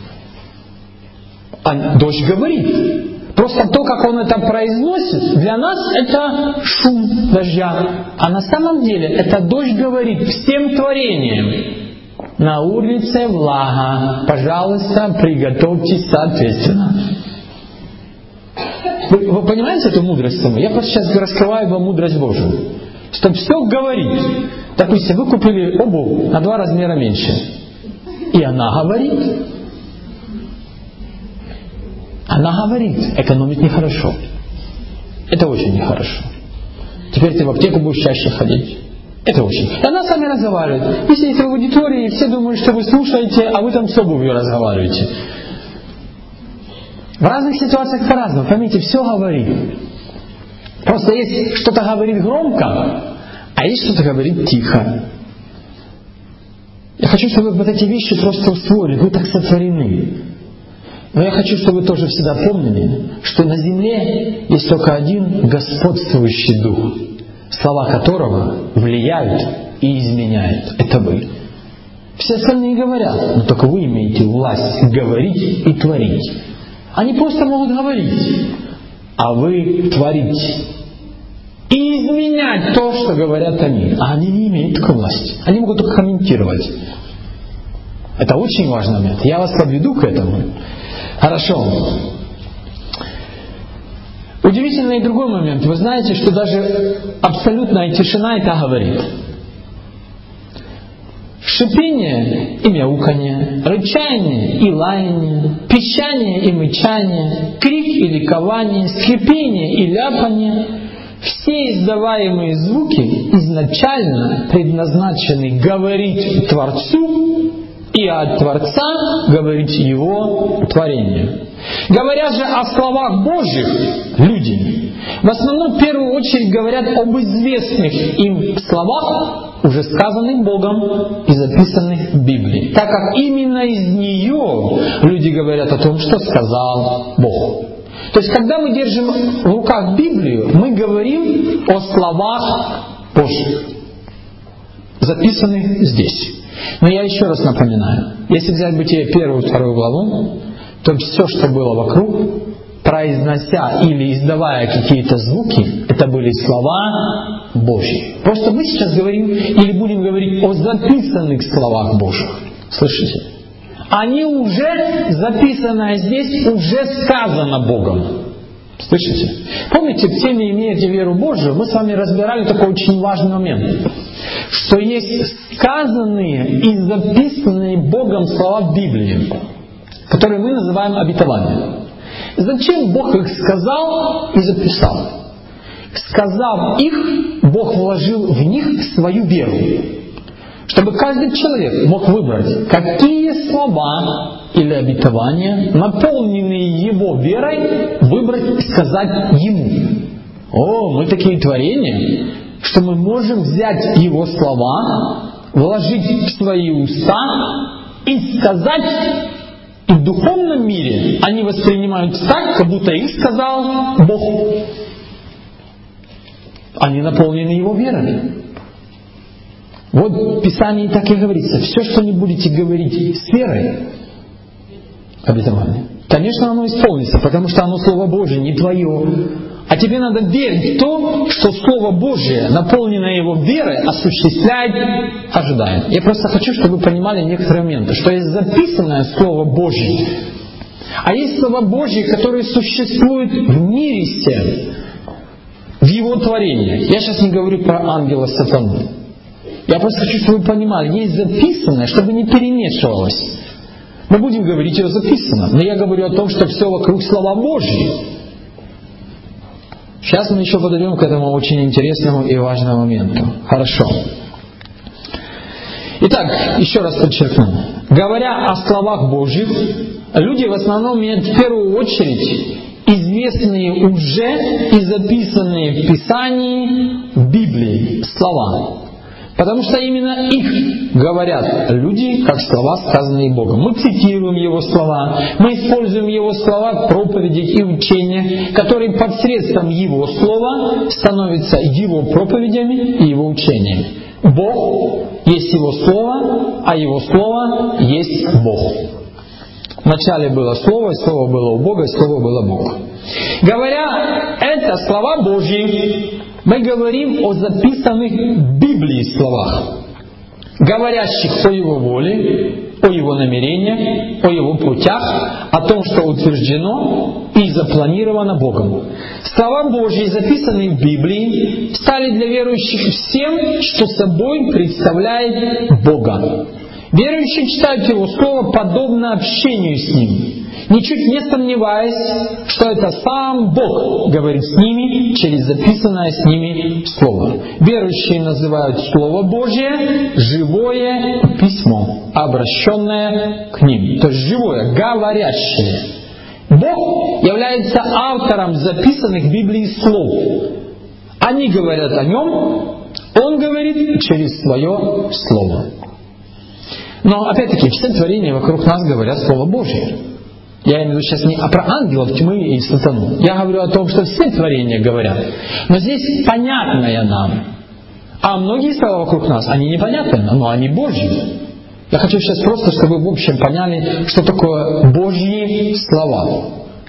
А дождь говорит. Просто то, как он это произносит, для нас это шум дождя. А на самом деле это дождь говорит всем творениям: на улице влага, пожалуйста, приготовьтесь соответственно. Вы, вы понимаете эту мудрость? Я просто сейчас раскрываю вам мудрость Божию. Чтобы все говорить. Допустим, вы купили обувь на два размера меньше. И она говорит. Она говорит, экономить нехорошо. Это очень нехорошо. Теперь ты в аптеку будешь чаще ходить. Это очень. И она с вами разговаривает. Вы сидите в аудитории, и все думают, что вы слушаете, а вы там с обувью разговариваете. В разных ситуациях по-разному. Поймите, все говорит. Просто есть что-то говорит громко, а есть что-то говорит тихо. Я хочу, чтобы вы вот эти вещи просто усвоили. Вы так сотворены. Но я хочу, чтобы вы тоже всегда помнили, что на земле есть только один господствующий дух, слова которого влияют и изменяют. Это вы. Все остальные говорят, но только вы имеете власть говорить и творить. Они просто могут говорить, а вы творите. И изменять то, что говорят они. А они не имеют такой власти. Они могут только комментировать. Это очень важный момент. Я вас подведу к этому. Хорошо. Удивительный и другой момент. Вы знаете, что даже абсолютная тишина это говорит. Шипение и мяуканье, рычание и лаяние, пищание и мычание, крик и ликование, скрипение и ляпание — все издаваемые звуки изначально предназначены говорить Творцу и от Творца говорить Его творению. Говоря же о словах Божьих, люди в основном в первую очередь говорят об известных им словах, уже сказанных Богом и записанных в Библии, так как именно из нее люди говорят о том, что сказал Бог. То есть, когда мы держим в руках Библию, мы говорим о словах Божьих, записанных здесь. Но я еще раз напоминаю, если взять Бытие первую и вторую главу, то все, что было вокруг, произнося или издавая какие-то звуки, это были слова Божьи. Просто мы сейчас говорим или будем говорить о записанных словах Божьих. Слышите? Они уже, записанное здесь, уже сказано Богом. Слышите? Помните, в теме «Имеете веру Божию» мы с вами разбирали такой очень важный момент, что есть сказанные и записанные Богом слова в Библии, которые мы называем обетованием. Зачем Бог их сказал и записал? Сказав их, Бог вложил в них свою веру, чтобы каждый человек мог выбрать, какие слова или обетования, наполненные его верой, выбрать и сказать ему. О, мы такие творения, что мы можем взять его слова, вложить в свои уста и сказать, И в духовном мире они воспринимают так, как будто их сказал Бог. Они наполнены Его верой. Вот в Писании так и говорится. Все, что не будете говорить с верой, обетование, конечно, оно исполнится, потому что оно Слово Божие, не твое. А тебе надо верить в то, что Слово Божие, наполненное Его верой, осуществляет, ожидает. Я просто хочу, чтобы вы понимали некоторые моменты, что есть записанное Слово Божие, а есть Слово Божие, которое существует в мире всем, в Его творении. Я сейчас не говорю про ангела сатану. Я просто хочу, чтобы вы понимали, есть записанное, чтобы не перемешивалось. Мы будем говорить о записанном, но я говорю о том, что все вокруг Слова Божьи. Сейчас мы еще подойдем к этому очень интересному и важному моменту. Хорошо. Итак, еще раз подчеркну. Говоря о словах Божьих, люди в основном имеют в первую очередь известные уже и записанные в Писании, в Библии слова. Потому что именно их говорят люди, как слова, сказанные Богом. Мы цитируем Его слова, мы используем Его слова в проповедях и учениях, которые посредством Его слова становятся Его проповедями и Его учениями. Бог есть Его Слово, а Его Слово есть Бог. Вначале было Слово, и Слово было у Бога, и Слово было Бог. Говоря это слова Божьи, мы говорим о записанных в Библии словах, говорящих о Его воле, о Его намерениях, о Его путях, о том, что утверждено и запланировано Богом. Слова Божьи, записанные в Библии, стали для верующих всем, что собой представляет Бога. Верующие читают Его Слово подобно общению с Ним, ничуть не сомневаясь, что это сам Бог говорит с ними через записанное с ними Слово. Верующие называют Слово Божие живое письмо, обращенное к ним. То есть живое, говорящее. Бог является автором записанных в Библии слов. Они говорят о Нем, Он говорит через Свое Слово. Но опять-таки все творения вокруг нас говорят Слово Божие. Я имею в виду сейчас не про ангелов тьмы и сатану. Я говорю о том, что все творения говорят. Но здесь понятное нам. А многие слова вокруг нас, они непонятны, но они Божьи. Я хочу сейчас просто, чтобы вы в общем поняли, что такое Божьи слова.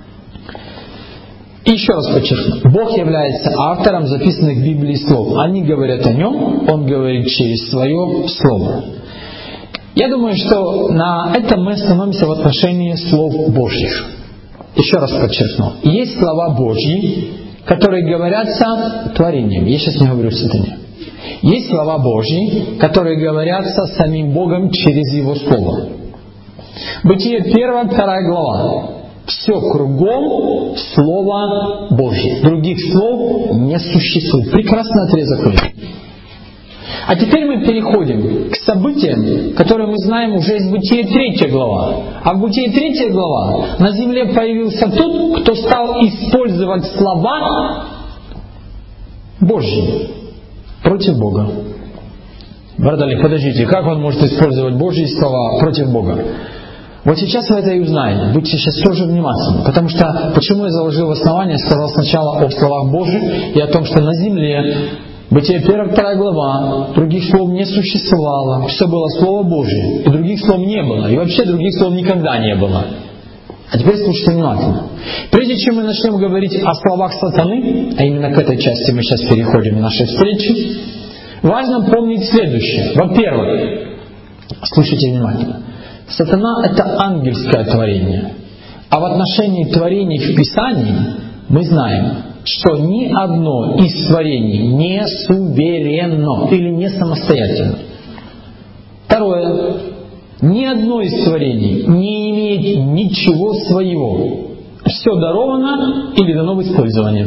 И еще раз подчеркну. Бог является автором записанных в Библии слов. Они говорят о Нем, Он говорит через Свое Слово. Я думаю, что на этом мы остановимся в отношении слов Божьих. Еще раз подчеркну. Есть слова Божьи, которые говорятся творением. Я сейчас не говорю в сатане. Есть слова Божьи, которые говорятся самим Богом через Его Слово. Бытие первая, вторая глава. Все кругом Слово Божье. Других слов не существует. Прекрасный отрезок времени. А теперь мы переходим к событиям, которые мы знаем уже из Бытия третья глава. А в Бытии третья глава на земле появился тот, кто стал использовать слова Божьи против Бога. Братали, подождите, как он может использовать Божьи слова против Бога? Вот сейчас вы это и узнаете. Будьте сейчас тоже внимательны. Потому что, почему я заложил основание, сказал сначала о словах Божьих и о том, что на земле Бытие первая, вторая глава, других слов не существовало, все было Слово Божие, и других слов не было, и вообще других слов никогда не было. А теперь слушайте внимательно. Прежде чем мы начнем говорить о словах сатаны, а именно к этой части мы сейчас переходим в нашей встрече, важно помнить следующее. Во-первых, слушайте внимательно, сатана — это ангельское творение, а в отношении творений в Писании мы знаем, что ни одно из творений не суверенно или не самостоятельно. Второе. Ни одно из творений не имеет ничего своего. Все даровано или дано в использование.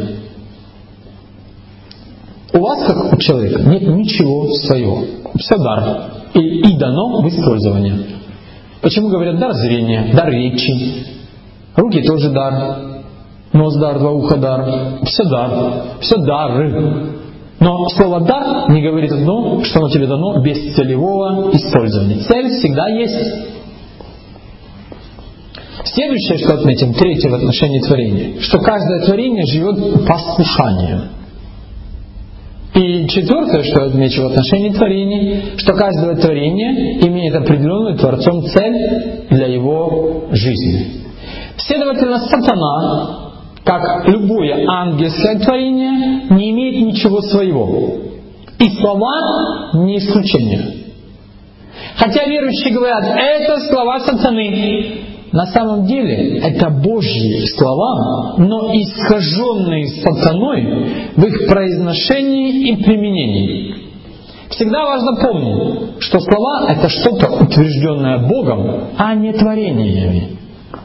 У вас, как у человека, нет ничего своего. Все дар. И, и дано в использование. Почему говорят дар зрения, дар речи? Руки тоже дар. Нос дар, два уха дар. Все дар. Все дары. Но слово «дар» не говорит одно, что оно тебе дано без целевого использования. Цель всегда есть. Следующее, что отметим, третье в отношении творения, что каждое творение живет послушанием. И четвертое, что я отмечу в отношении творений, что каждое творение имеет определенную Творцом цель для его жизни. Следовательно, сатана, как любое ангельское творение, не имеет ничего своего. И слова не исключение. Хотя верующие говорят, это слова сатаны. На самом деле это Божьи слова, но искаженные сатаной в их произношении и применении. Всегда важно помнить, что слова — это что-то утвержденное Богом, а не творениями.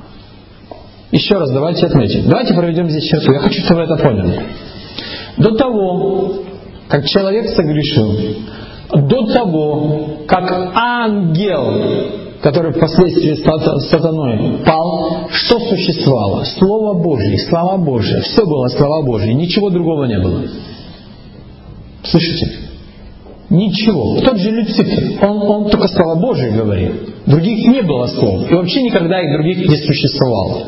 Еще раз давайте отметим. Давайте проведем здесь черту. Я хочу, чтобы вы это поняли. До того, как человек согрешил, до того, как ангел, который впоследствии сатаной пал, что существовало? Слово Божье, слова Божьи. Все было слова Божьи, ничего другого не было. Слышите? Ничего. Тот же Люцифер, он, он только слова Божьи говорил. Других не было слов. И вообще никогда их других не существовало.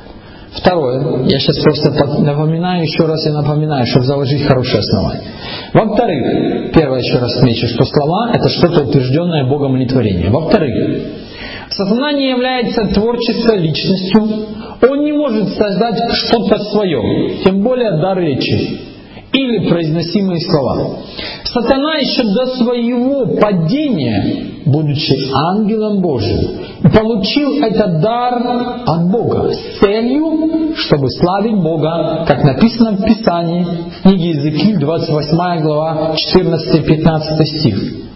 Второе, я сейчас просто напоминаю, еще раз и напоминаю, чтобы заложить хорошее основание. Во-вторых, первое еще раз отмечу, что слова — это что-то утвержденное Богом, а не творение. Во-вторых, сатана не является творческой личностью, он не может создать что-то свое, тем более дар речи или произносимые слова. Сатана еще до своего падения, будучи ангелом Божьим, получил этот дар от Бога с целью, чтобы славить Бога, как написано в Писании, в книге Иезекииль, двадцать восьмая глава, четырнадцатый-пятнадцатый стих.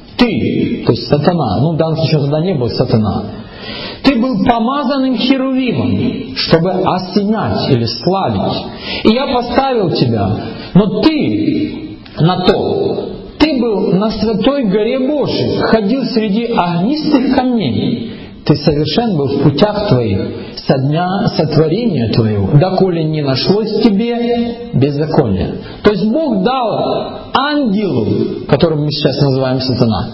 Ты, то есть сатана, ну в данном случае тогда не был сатана, ты был помазанным херувимом, чтобы осенять или славить. И я поставил тебя, но ты на то, ты был на святой горе Божией, ходил среди огнистых камней. Ты совершен был в путях твоих со дня сотворения твоего, доколе не нашлось в тебе беззакония. То есть Бог дал ангелу, которого мы сейчас называем сатана,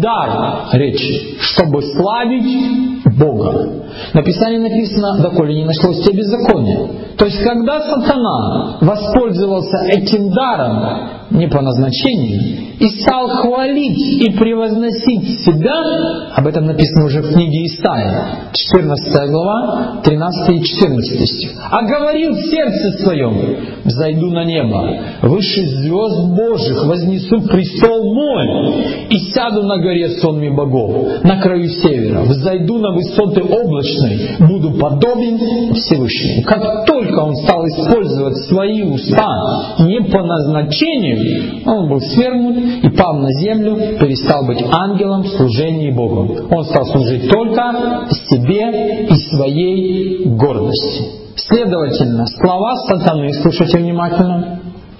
дар речи, чтобы славить Бога. На Писании написано, доколе не нашлось в тебе беззакония. То есть когда сатана воспользовался этим даром не по назначению и стал хвалить и превозносить себя, об этом написано уже в книге Исаия, четырнадцатая глава, тринадцатый и четырнадцатый стих. А говорил в сердце своем: взойду на небо, выше звезд Божьих вознесу престол мой, и сяду на горе сонми богов, на краю севера, взойду на высоты облачной, буду подобен Всевышнему. Как только он стал использовать свои уста не по назначению, он был свергнут и пал на землю, перестал быть ангелом в служении Богу. Он стал служить только себе и своей гордости. Следовательно, слова сатаны, слушайте внимательно,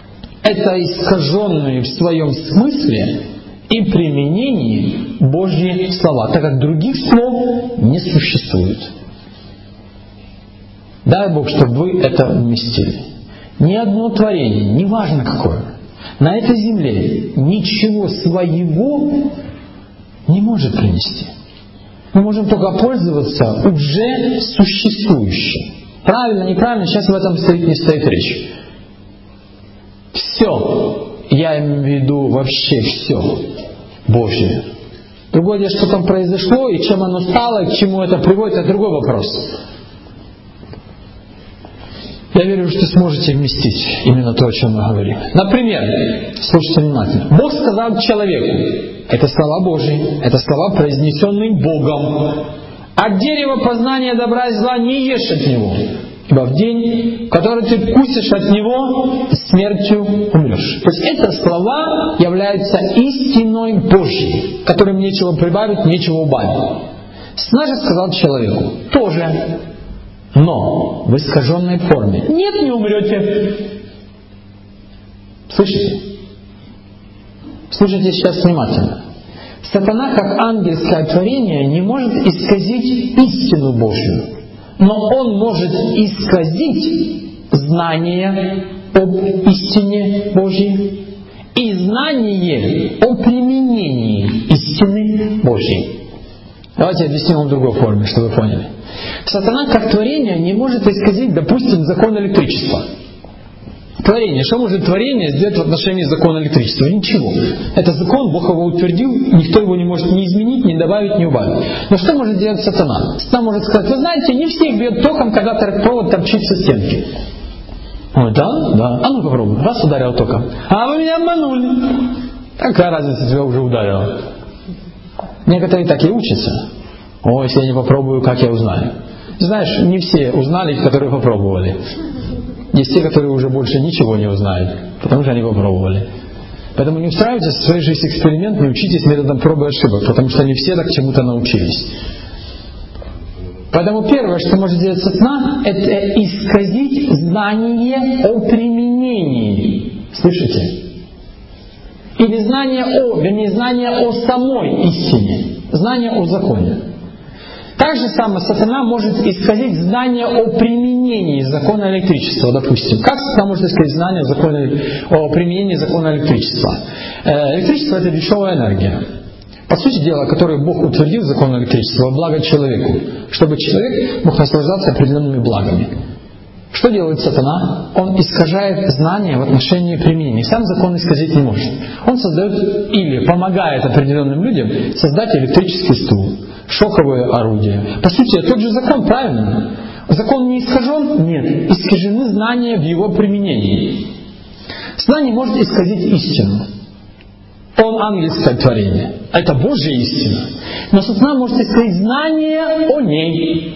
это искаженные в своем смысле и применении Божьи слова, так как других слов не существует. Дай Бог, чтобы вы это вместили. Ни одно творение, неважно какое, на этой земле ничего своего не может принести. Мы можем только пользоваться уже существующим. Правильно, неправильно, сейчас в этом стоит, не стоит речь. Все, я имею в виду вообще все Божье. Другое дело, что там произошло, и чем оно стало, и к чему это приводит, это другой вопрос. Я верю, что сможете вместить именно то, о чем мы говорим. Например, слушайте внимательно. Бог сказал человеку, это слова Божьи, это слова, произнесенные Богом: от дерева познания добра и зла не ешь от него, ибо в день, в который ты вкусишь от него, смертью умрешь. То есть это слова являются истиной Божьей, которым нечего прибавить, нечего убавить. Снаже сказал человеку, тоже, но в искаженной форме. Нет, не умрете. Слышите? Слушайте сейчас внимательно. Сатана, как ангельское творение, не может исказить истину Божью, но он может исказить знание об истине Божьей и знание о применении истины Божьей. Давайте я объясню вам в другой форме, чтобы вы поняли. Сатана как творение не может исказить, допустим, закон электричества. Творение. Что может творение сделать в отношении закона электричества? Ничего. Это закон, Бог его утвердил, никто его не может ни изменить, ни добавить, ни убавить. Но что может делать сатана? Сатана может сказать: вы знаете, не всех бьет током, когда провод торчит со стенки. Ой, да? Да. А ну попробуй. Раз ударил током. А вы меня обманули. Какая разница, тебя уже ударило? Некоторые так и учатся. О, если я не попробую, как я узнаю? Знаешь, не все узнали, которые попробовали. Есть те, которые уже больше ничего не узнают, потому что они попробовали. Поэтому не устраивайте в своей жизни эксперимент, не учитесь методом пробы и ошибок, потому что не все так чему-то научились. Поэтому первое, что может сделать сатана, это исказить знание о применении. Слышите? Или знание о, вернее, знание о самой истине, знание о законе. Так же самое сатана может исказить знание о применении закона электричества, допустим. Как сатана может исказить знание закона, о применении закона электричества? Электричество — это дешевая энергия. По сути дела, которую Бог утвердил закон электричества во благо человеку, чтобы человек мог наслаждаться определенными благами. Что делает сатана? Он искажает знания в отношении применения. Сам закон исказить не может. Он создает или помогает определенным людям создать электрический стул, шоковое орудие. По сути, тот же закон, правильно? Закон не искажен? Нет. Искажены знания в его применении. Сатана не может исказить истину. Он ангельское творение. Это Божья истина. Но сатана может исказить знания о ней.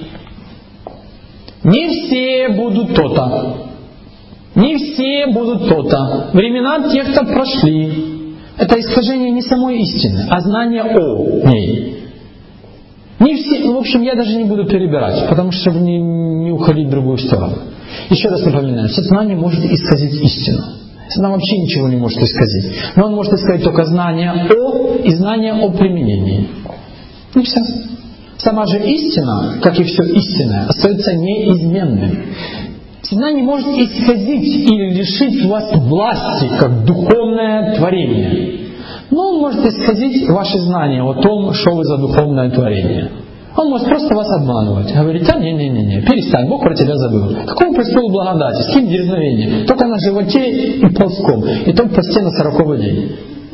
Не все будут то-то. Не все будут то-то. Времена тех-то прошли. Это искажение не самой истины, а знания о ней. Не все, ну, в общем, я даже не буду перебирать, потому что чтобы не, не уходить в другую сторону. Еще раз напоминаю, сатана не может исказить истину. Сатана вообще ничего не может исказить. Но он может исказить только знания о и знания о применении. И все. Сама же истина, как и все истинное, остается неизменным. Сатана не может исказить или лишить вас власти, как духовное творение. Но он может исказить ваши знания о том, что вы за духовное творение. Он может просто вас обманывать. Говорить: а не-не-не, перестань, Бог про тебя забыл. Какому престолу благодати, с кем дерзновение? Только на животе и ползком. И только в посте на сороковой день.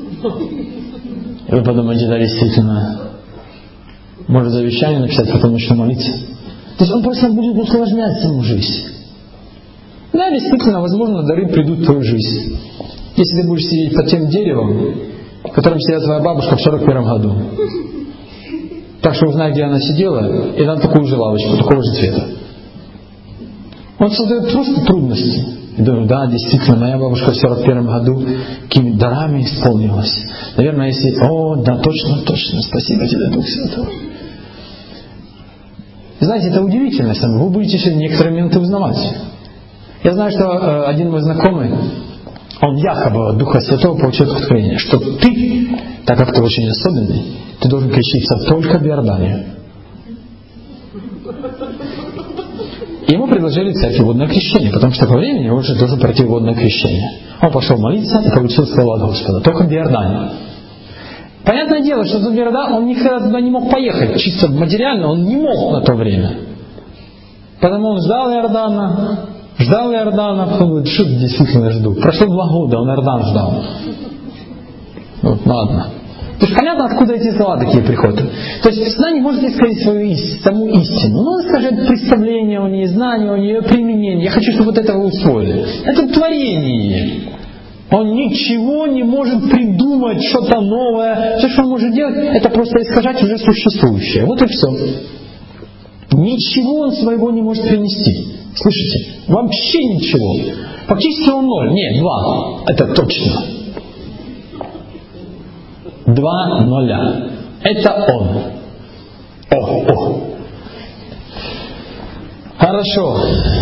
И вы подумаете: да, действительно, может завещание написать, потом еще молиться. То есть он просто будет усложнять саму жизнь. Да, действительно, возможно, дары придут в твою жизнь. Если ты будешь сидеть под тем деревом, в котором сидела твоя бабушка в сорок первом году. Так что узнай, где она сидела, и на такую же лавочку, такого же цвета. Он создает просто трудности. И думаю: да, действительно, моя бабушка в сорок первом году какими дарами исполнилась. Наверное, если... О, да, точно, точно, спасибо тебе, Дух Святой. Знаете, это удивительно. Вы будете в некоторые моменты узнавать. Я знаю, что э, один мой знакомый, он якобы от Духа Святого получил откровение, что ты, так как ты очень особенный, ты должен креститься только в Иордане. Ему предложили в церкви водное крещение, потому что по времени он же должен пройти водное крещение. Он пошел молиться и получил слово от Господа, только в Иордане. Понятное дело, что в Иордан он никогда туда не мог поехать, чисто материально он не мог на то время. Потому он ждал Иордана, ждал Иордана, потом говорит: что ты действительно жду. Прошло два года, он Иордан ждал. Вот, ладно. То есть понятно, откуда эти слова такие приходят. То есть сатана не может исказить свою истину, саму истину. Но он скажет представление о ней, знание о ней, применение. Я хочу, чтобы вот это вы усвоили. Это творение. Он ничего не может придумать, что-то новое. Все, что он может делать, это просто искажать уже существующее. Вот и все. Ничего он своего не может принести. Слышите? Вообще ничего. Фактически он ноль. Нет, два. Это точно. Два ноля. Это он. О, о. Хорошо.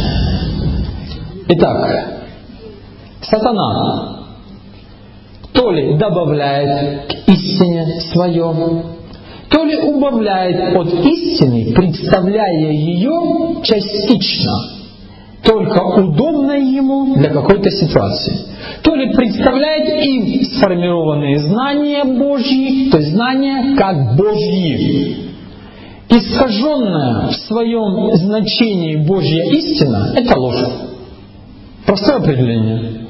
Итак, сатана то ли добавляет к истине свое, то ли убавляет от истины, представляя ее частично, только удобной ему для какой-то ситуации. То ли представляет им сформированные знания Божьи, то есть знания как Божьи. искаженная в своем значении Божья истина — это ложь. Простое определение.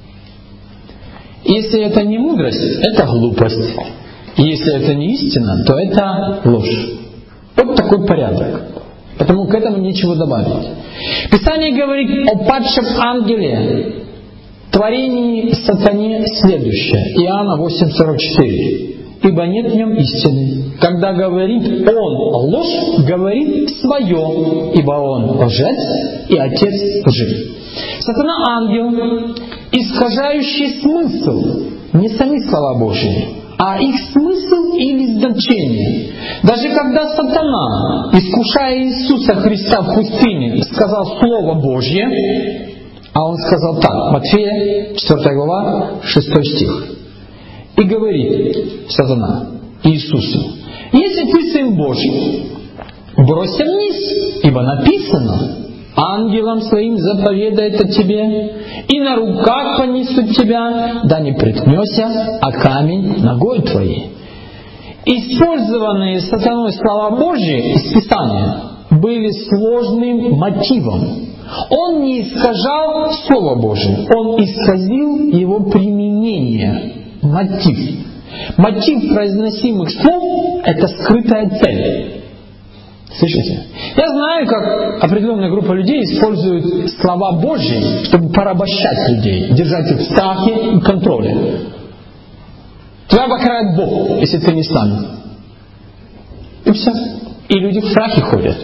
Если это не мудрость, это глупость. И если это не истина, то это ложь. Вот такой порядок. Потому к этому нечего добавить. Писание говорит о падшем ангеле, творении сатане следующее. Иоанна восемь сорок четыре. Ибо нет в нем истины. Когда говорит он ложь, говорит свое, ибо он лжец и отец лжи. Сатана — ангел, искажающий смысл, не сами слова Божьи, а их смысл или значение. Даже когда сатана, искушая Иисуса Христа в пустыне, сказал Слово Божье, а он сказал так, Матфея четвёртая глава, шестой стих. И говорит сатана Иисусу: если ты Сын Божий, бросься вниз, ибо написано: ангелам своим заповедает о тебе, и на руках понесут тебя, да не приткнешься о камень ногой твоей. Использованные сатаной слова Божьи из Писания были сложным мотивом. Он не искажал Слово Божие, он исказил его применение. Мотив. Мотив произносимых слов — это скрытая цель. Слышите? Я знаю, как определенная группа людей использует слова Божьи, чтобы порабощать людей, держать их в страхе и контроле. Тебя покарает Бог, если ты не с нами. И все. И люди в страхе ходят.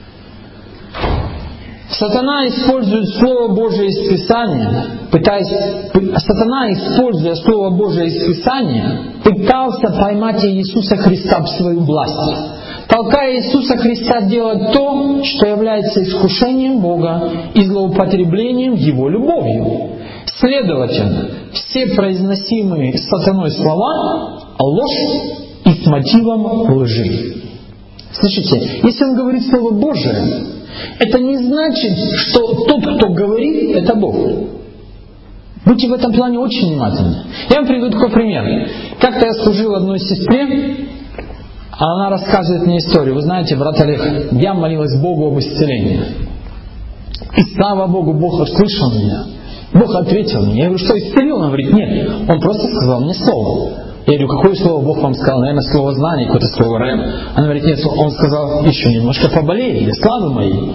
Сатана использует Слово Божие из Писания, пытаясь, Сатана, используя Слово Божие из Писания, пытался поймать Иисуса Христа в свою власть, толкая Иисуса Христа делать то, что является искушением Бога и злоупотреблением Его любовью. Следовательно, все произносимые сатаной слова — ложь и с мотивом лжи. Слышите, если он говорит Слово Божие, это не значит, что тот, кто говорит, это Бог. Будьте в этом плане очень внимательны. Я вам приведу такой пример. Как-то я служил одной сестре, а она рассказывает мне историю. Вы знаете, брат Олег, я молилась Богу об исцелении. И слава Богу, Бог услышал меня. Бог ответил мне. Я говорю, что исцелил? Она говорит, нет, Он просто сказал мне слово. Я говорю, какое слово Бог вам сказал? Наверное, слово знание, какое-то слово рэм. Она говорит, нет, Он сказал, еще немножко поболей для славы моей.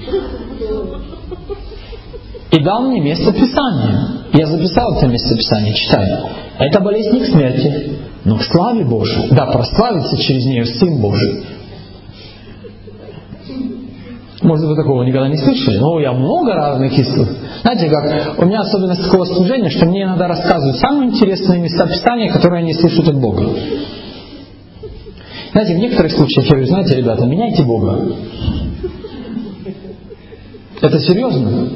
И дал мне место Писания. Я записал это место Писания, читаю. Это болезнь не к смерти, но к славе Божией. Да, прославится через нее Сын Божий. Может, вы такого никогда не слышали? Но я много разных историй. Знаете, как у меня особенность такого служения, что мне иногда рассказывают самые интересные места Писания, которые они слышат от Бога. Знаете, в некоторых случаях я говорю, знаете, ребята, меняйте Бога. Это серьезно.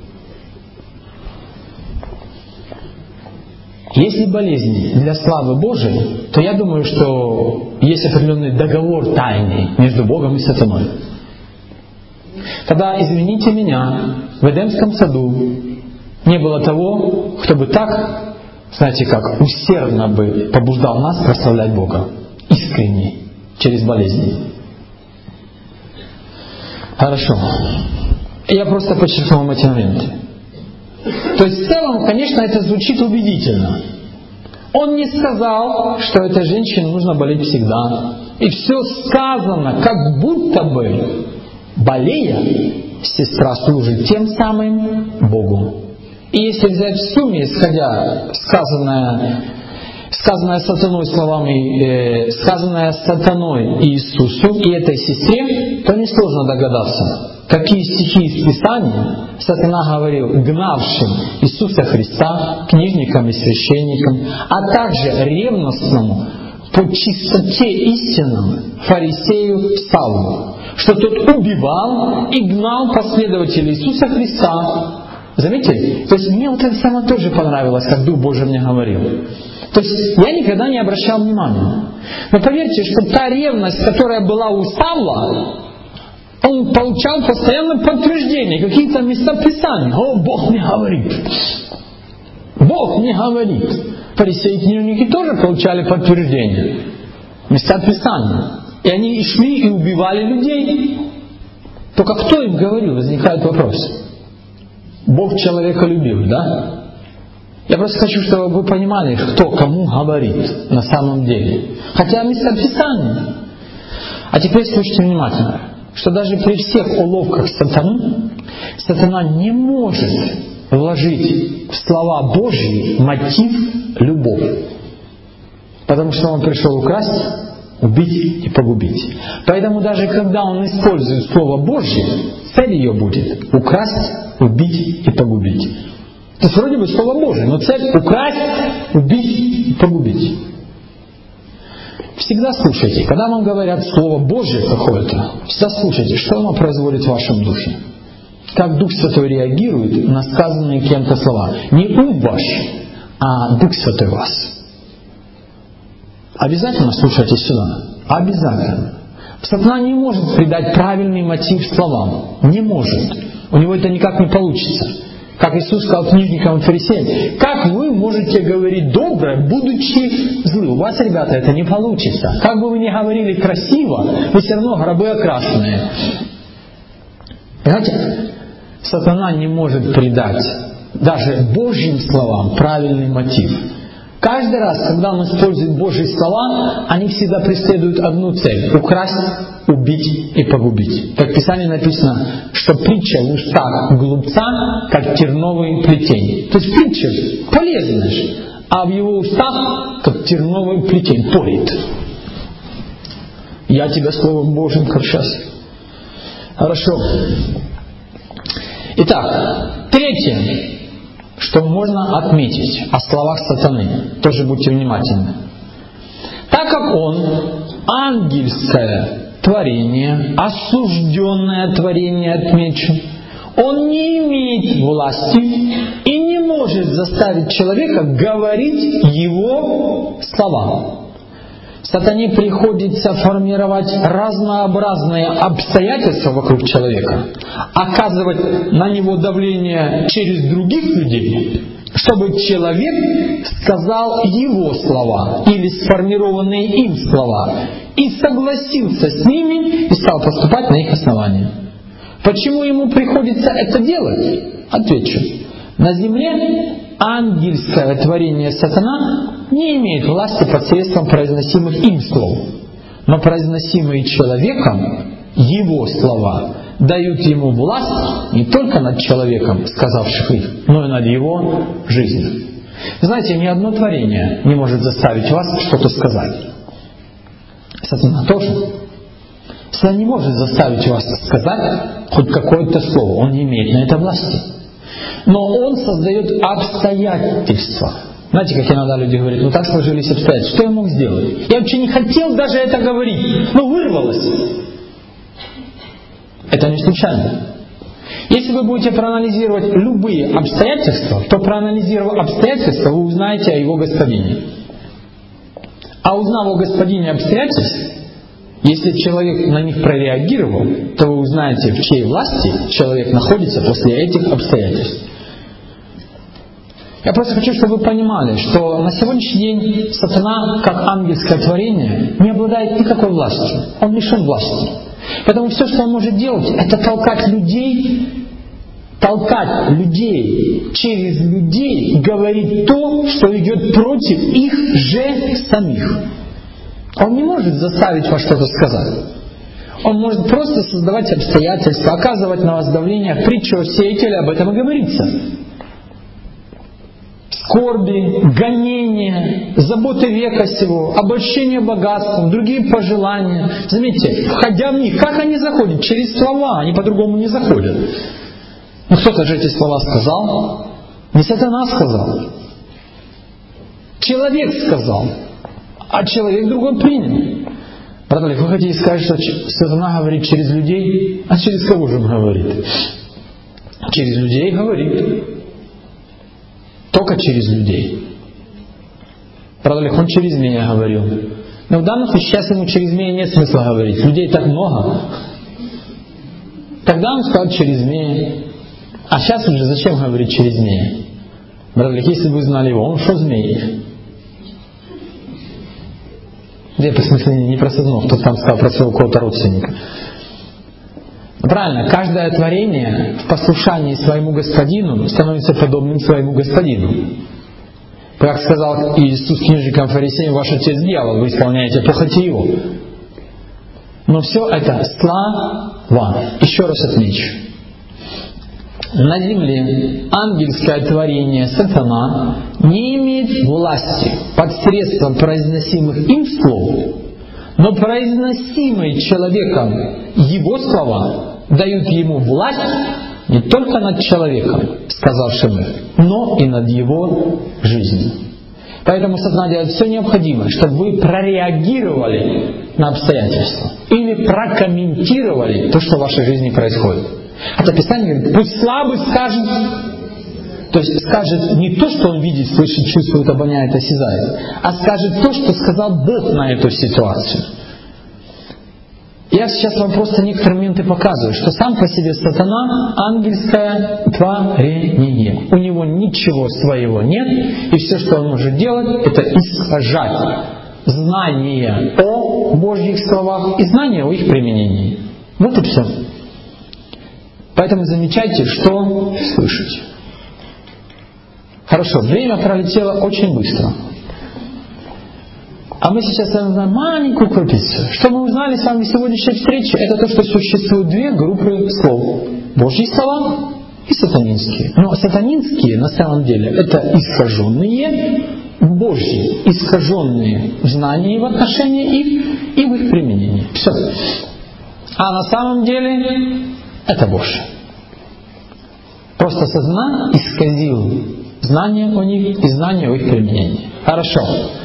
Если болезни для славы Божией, то я думаю, что есть определенный договор тайный между Богом и сатаной. Когда, извините меня, в Эдемском саду не было того, кто бы так, знаете как, усердно бы побуждал нас прославлять Бога. Искренне, через болезни. Хорошо. Я просто подчеркну вам эти моменты. То есть в целом, конечно, это звучит убедительно. Он не сказал, что этой женщине нужно болеть всегда. И все сказано, как будто бы, болея, сестра служит тем самым Богу. И если взять в сумме, исходя сказанное, сказанное сатаной словами, э, сказанное сатаной Иисусу и этой сестре, то несложно догадаться, какие стихи из Писания сатана говорил гнавшим Иисуса Христа, книжникам и священникам, а также ревностному по чистоте истинному фарисею Савлу, что тот убивал и гнал последователей Иисуса Христа. Заметили? То есть мне вот это самое тоже понравилось, как Дух Божий мне говорил. То есть я никогда не обращал внимания. Но поверьте, что та ревность, которая была у Савла, он получал постоянно подтверждение, какие-то места Писания. О, Бог мне говорит. Бог мне говорит. Фарисеи и книжники тоже получали подтверждение. Места Писания. И они шли и убивали людей. Только кто им говорил? Возникает вопрос. Бог человеколюбивый, да? Я просто хочу, чтобы вы понимали, кто кому говорит на самом деле. Хотя местописание. А теперь слушайте внимательно, что даже при всех уловках сатаны, сатана не может вложить в слова Божьи мотив любовь. Потому что он пришел украсть, убить и погубить. Поэтому даже когда он использует Слово Божье, цель ее будет украсть, убить и погубить. То есть вроде бы Слово Божие, но цель украсть, убить и погубить. Всегда слушайте, когда вам говорят Слово Божье какое-то, всегда слушайте, что оно производит в вашем духе. Как Дух Святой реагирует на сказанные кем-то слова. Не ум ваш, а Дух Святой вас. Обязательно слушайте сюда. Обязательно. Сатана не может придать правильный мотив словам. Не может. У него это никак не получится. Как Иисус сказал книжникам и фарисеям, как вы можете говорить доброе, будучи злы? У вас, ребята, это не получится. Как бы вы ни говорили красиво, вы все равно гробы окрашенные. Понимаете? Сатана не может придать даже Божьим словам правильный мотив. Каждый раз, когда он использует Божьи слова, они всегда преследуют одну цель – украсть, убить и погубить. Как в Писании написано, что притча в устах глупца, как терновый плетень. То есть притча полезная, а в его устах, как терновый плетень, порит. Я тебя Словом Божьим, как сейчас. Хорошо. Итак, третье, что можно отметить о словах сатаны. Тоже будьте внимательны. Так как он ангельское творение, осужденное творение, отмечу, он не имеет власти и не может заставить человека говорить его слова. Сатане приходится формировать разнообразные обстоятельства вокруг человека, оказывать на него давление через других людей, чтобы человек сказал его слова или сформированные им слова и согласился с ними и стал поступать на их основании. Почему ему приходится это делать? Отвечу. На земле ангельское творение сатана не имеет власти посредством произносимых им слов, но произносимые человеком его слова дают ему власть не только над человеком, сказавших их, но и над его жизнью. Знаете, ни одно творение не может заставить вас что-то сказать. Сатана тоже. Сатана не может заставить вас сказать хоть какое-то слово, он не имеет на это власти. Но он создает обстоятельства. Знаете, как иногда люди говорят, ну так сложились обстоятельства, что я мог сделать? Я вообще не хотел даже это говорить, но вырвалось. Это не случайно. Если вы будете проанализировать любые обстоятельства, то проанализировав обстоятельства, вы узнаете о его господине. А узнав о господине обстоятельств, если человек на них прореагировал, то вы узнаете, в чьей власти человек находится после этих обстоятельств. Я просто хочу, чтобы вы понимали, что на сегодняшний день сатана, как ангельское творение, не обладает никакой властью. Он лишен власти. Поэтому все, что он может делать, это толкать людей, толкать людей через людей, говорить то, что идет против их же самих. Он не может заставить вас что-то сказать. Он может просто создавать обстоятельства, оказывать на вас давление. В притче о сеятеле об этом и говорится. Скорби, гонения, заботы века сего, обольщение богатством, другие пожелания. Заметьте, входя в них, как они заходят? Через слова, они по-другому не заходят. Ну кто-то же эти слова сказал. Не сатана сказал. Человек сказал. А человек другой принял. Брат Олег, вы хотите сказать, что сатана говорит через людей? А через кого же он говорит? Через людей говорит. Только через людей. Брат Олег, он через меня говорил. Но в данном случае сейчас ему через меня нет смысла говорить. Людей так много. Тогда он сказал через меня. А сейчас уже зачем говорить через меня? Брат Олег, если бы вы знали его, он что змей? Где, в смысле, не про сынов, кто там сказал про своего какого-то родственника. Правильно, каждое творение в послушании своему Господину становится подобным своему Господину. Как сказал Иисус книжникам фарисеям: ваш отец дьявол, вы исполняете похоти его. Но все это слава. Еще раз отмечу. На земле ангельское творение сатана не имеет власти посредством произносимых им слов, но произносимые человеком его слова дают ему власть не только над человеком, сказавшим их, но и над его жизнью. Поэтому сатана делает все необходимое, чтобы вы прореагировали на обстоятельства или прокомментировали то, что в вашей жизни происходит. Это Писание говорит: пусть слабый скажет, то есть скажет не то, что он видит, слышит, чувствует, обоняет, осязает, а скажет то, что сказал Бог на эту ситуацию. Я сейчас вам просто некоторые моменты показываю, что сам по себе сатана — ангельское творение. У него ничего своего нет, и все, что он может делать, это искажать знание о Божьих словах и знание о их применении. Вот и все. Поэтому замечайте, что слышите. Хорошо, время пролетело очень быстро. А мы сейчас с вами знаем маленькую крупицу. Что мы узнали с вами в сегодняшней встрече, это то, что существуют две группы слов. Божьи слова и сатанинские. Но сатанинские на самом деле это искаженные Божьи, искаженные в знании в отношении их и в их применении. Все. А на самом деле это Божье. Просто сатана исказил знание о них и знание о их применении. Хорошо.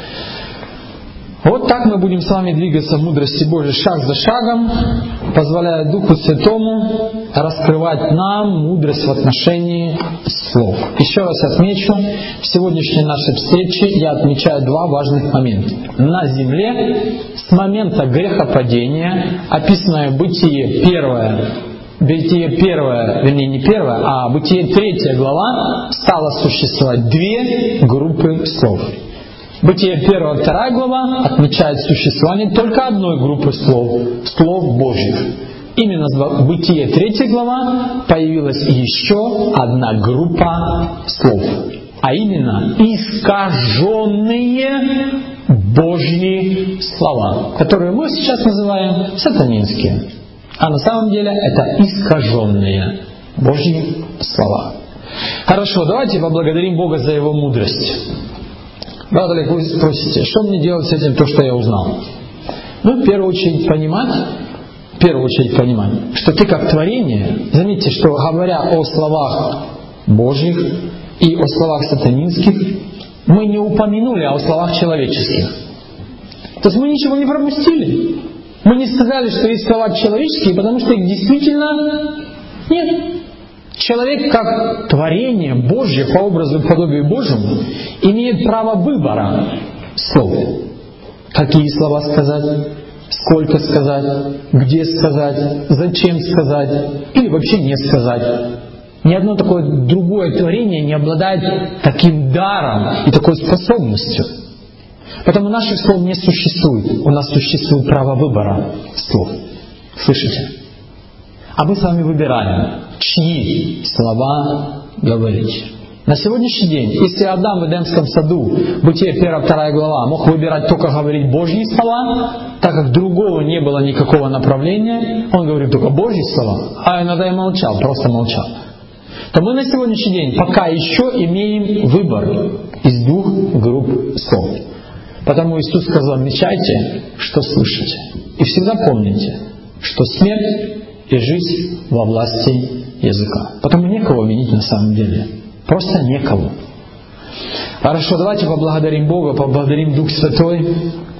Вот так мы будем с вами двигаться в мудрости Божьей шаг за шагом, позволяя Духу Святому раскрывать нам мудрость в отношении слов. Еще раз отмечу, в сегодняшней нашей встрече я отмечаю два важных момента. На земле с момента грехопадения, описанное в Бытие первое, Бытие первое, вернее не первое, а Бытие третья глава, стало существовать две группы слов. Бытие первая, вторая глава отмечает существование только одной группы слов, слов Божьих. Именно в Бытие третья глава появилась еще одна группа слов, а именно искаженные Божьи слова, которые мы сейчас называем сатанинские. А на самом деле это искаженные Божьи слова. Хорошо, давайте поблагодарим Бога за Его мудрость. Брат Олег, вы спросите, что мне делать с этим, то, что я узнал? Ну, в первую очередь понимать, в первую очередь понимать, что ты как творение, заметьте, что говоря о словах Божьих и о словах сатанинских, мы не упомянули о словах человеческих. То есть мы ничего не пропустили. Мы не сказали, что есть слова человеческие, потому что их действительно нет. Человек, как творение Божье по образу и подобию Божьему, имеет право выбора слов. Какие слова сказать, сколько сказать, где сказать, зачем сказать или вообще не сказать. Ни одно такое другое творение не обладает таким даром и такой способностью. Поэтому наших слов не существует. У нас существует право выбора слов. Слышите? А мы с вами выбираем, чьи слова говорить. На сегодняшний день, если Адам в Эдемском саду, Бытие первая, вторая глава, мог выбирать только говорить Божьи слова, так как другого не было никакого направления, он говорил только Божьи слова, а иногда и молчал, просто молчал, то мы на сегодняшний день пока еще имеем выбор из двух групп слов. Потому Иисус сказал: отмечайте, что слышите. И всегда помните, что смерть и жизнь во власти языка. Потому некого винить на самом деле. Просто некого. Хорошо, давайте поблагодарим Бога, поблагодарим Дух Святой.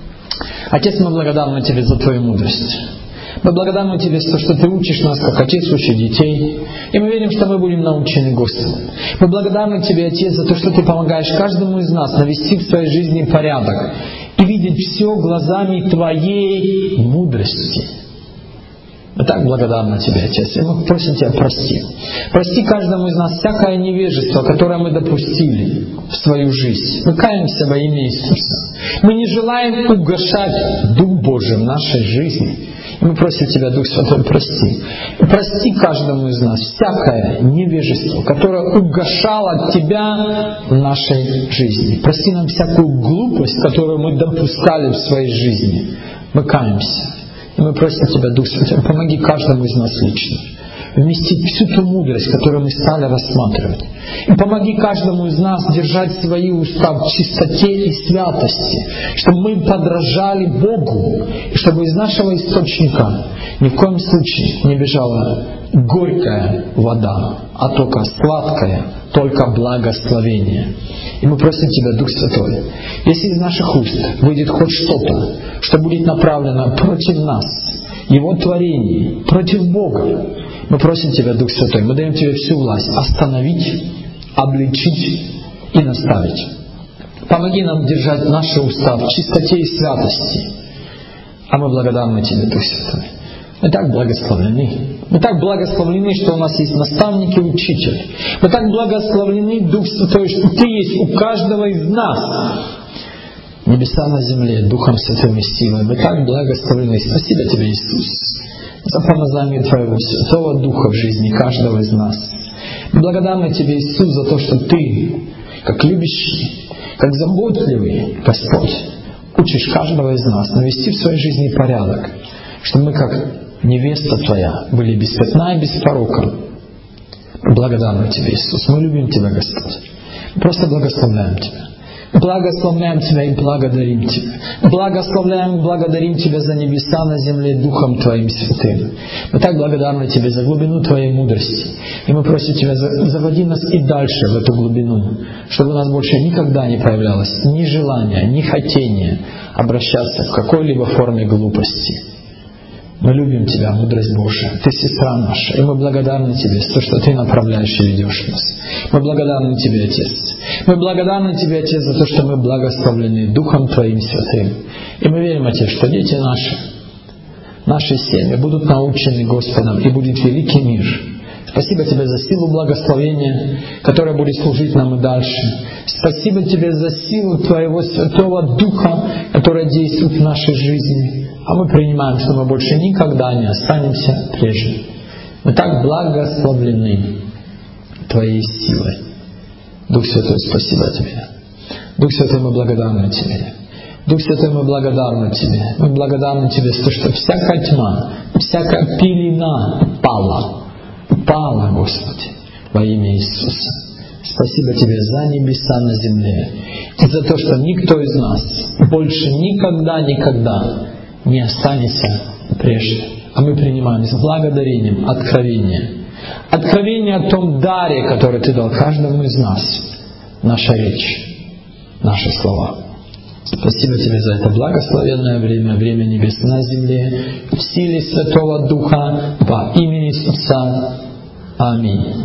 Отец, мы благодарны Тебе за Твою мудрость. Мы благодарны Тебе за то, что Ты учишь нас, как Отец учит детей. И мы верим, что мы будем научены Господом. Мы благодарны Тебе, Отец, за то, что Ты помогаешь каждому из нас навести в своей жизни порядок и видеть все глазами Твоей мудрости. Мы так благодарны Тебе, Отец, и мы просим Тебя, прости. Прости каждому из нас всякое невежество, которое мы допустили в свою жизнь. Мы каемся во имя Иисуса. Мы не желаем угашать Дух Божий в нашей жизни. И мы просим Тебя, Дух Святой, прости. И прости каждому из нас всякое невежество, которое угашало от Тебя в нашей жизни. Прости нам всякую глупость, которую мы допускали в своей жизни. Мы каемся. И мы просим Тебя, Дух Святой, помоги каждому из нас лично вместить всю ту мудрость, которую мы стали рассматривать. И помоги каждому из нас держать свои уста в чистоте и святости, чтобы мы подражали Богу, и чтобы из нашего источника ни в коем случае не бежала горькая вода, а только сладкая, только благословение. И мы просим Тебя, Дух Святой, если из наших уст выйдет хоть что-то, что будет направлено против нас, Его творений, против Бога, мы просим Тебя, Дух Святой, мы даем Тебе всю власть остановить, обличить и наставить. Помоги нам держать наши уста в чистоте и святости. А мы благодарны Тебе, Дух Святой. Мы так благословлены. Мы так благословлены, что у нас есть наставники и учитель. Мы так благословлены, Дух Святой, что Ты есть у каждого из нас. Небеса на земле, Духом Святым и силой. Мы так благословлены. Спасибо Тебе, Иисус, за помазание Твоего Святого Духа в жизни каждого из нас. Мы благодарны Тебе, Иисус, за то, что Ты, как любящий, как заботливый Господь, учишь каждого из нас навести в своей жизни порядок, чтобы мы, как невеста Твоя, были без пятна и без порока. Мы благодарны Тебе, Иисус. Мы любим Тебя, Господь. Мы просто благословляем Тебя. Благословляем Тебя и благодарим Тебя. Благословляем и благодарим Тебя за небеса на земле Духом Твоим Святым. Мы так благодарны Тебе за глубину Твоей мудрости. И мы просим Тебя, заводи нас и дальше в эту глубину, чтобы у нас больше никогда не появлялось ни желания, ни хотения обращаться в какой-либо форме глупости. Мы любим Тебя, мудрость Божия. Ты сестра наша, и мы благодарны Тебе за то, что Ты направляешь и ведешь нас. Мы благодарны Тебе, Отец. Мы благодарны Тебе, Отец, за то, что мы благословлены Духом Твоим Святым. И мы верим, Отец, что дети наши, наши семьи будут научены Господом, и будет великий мир. Спасибо Тебе за силу благословения, которая будет служить нам и дальше. Спасибо Тебе за силу Твоего Святого Духа, которая действует в нашей жизни. А мы принимаем, что мы больше никогда не останемся прежними. Мы так благословлены Твоей силой. Дух Святой, спасибо Тебе. Дух Святой, мы благодарны Тебе. Дух Святой, мы благодарны Тебе. Мы благодарны Тебе за то, что всякая тьма, всякая пелена пала. Пала, Господи, во имя Иисуса. Спасибо Тебе за небеса на земле. И за то, что никто из нас больше никогда-никогда не останется прежде. А мы принимаем с благодарением откровение. Откровение о том даре, который Ты дал каждому из нас. Наша речь, наши слова. Спасибо Тебе за это благословенное время, время небес на земле, в силе Святого Духа, во имя Иисуса. Аминь.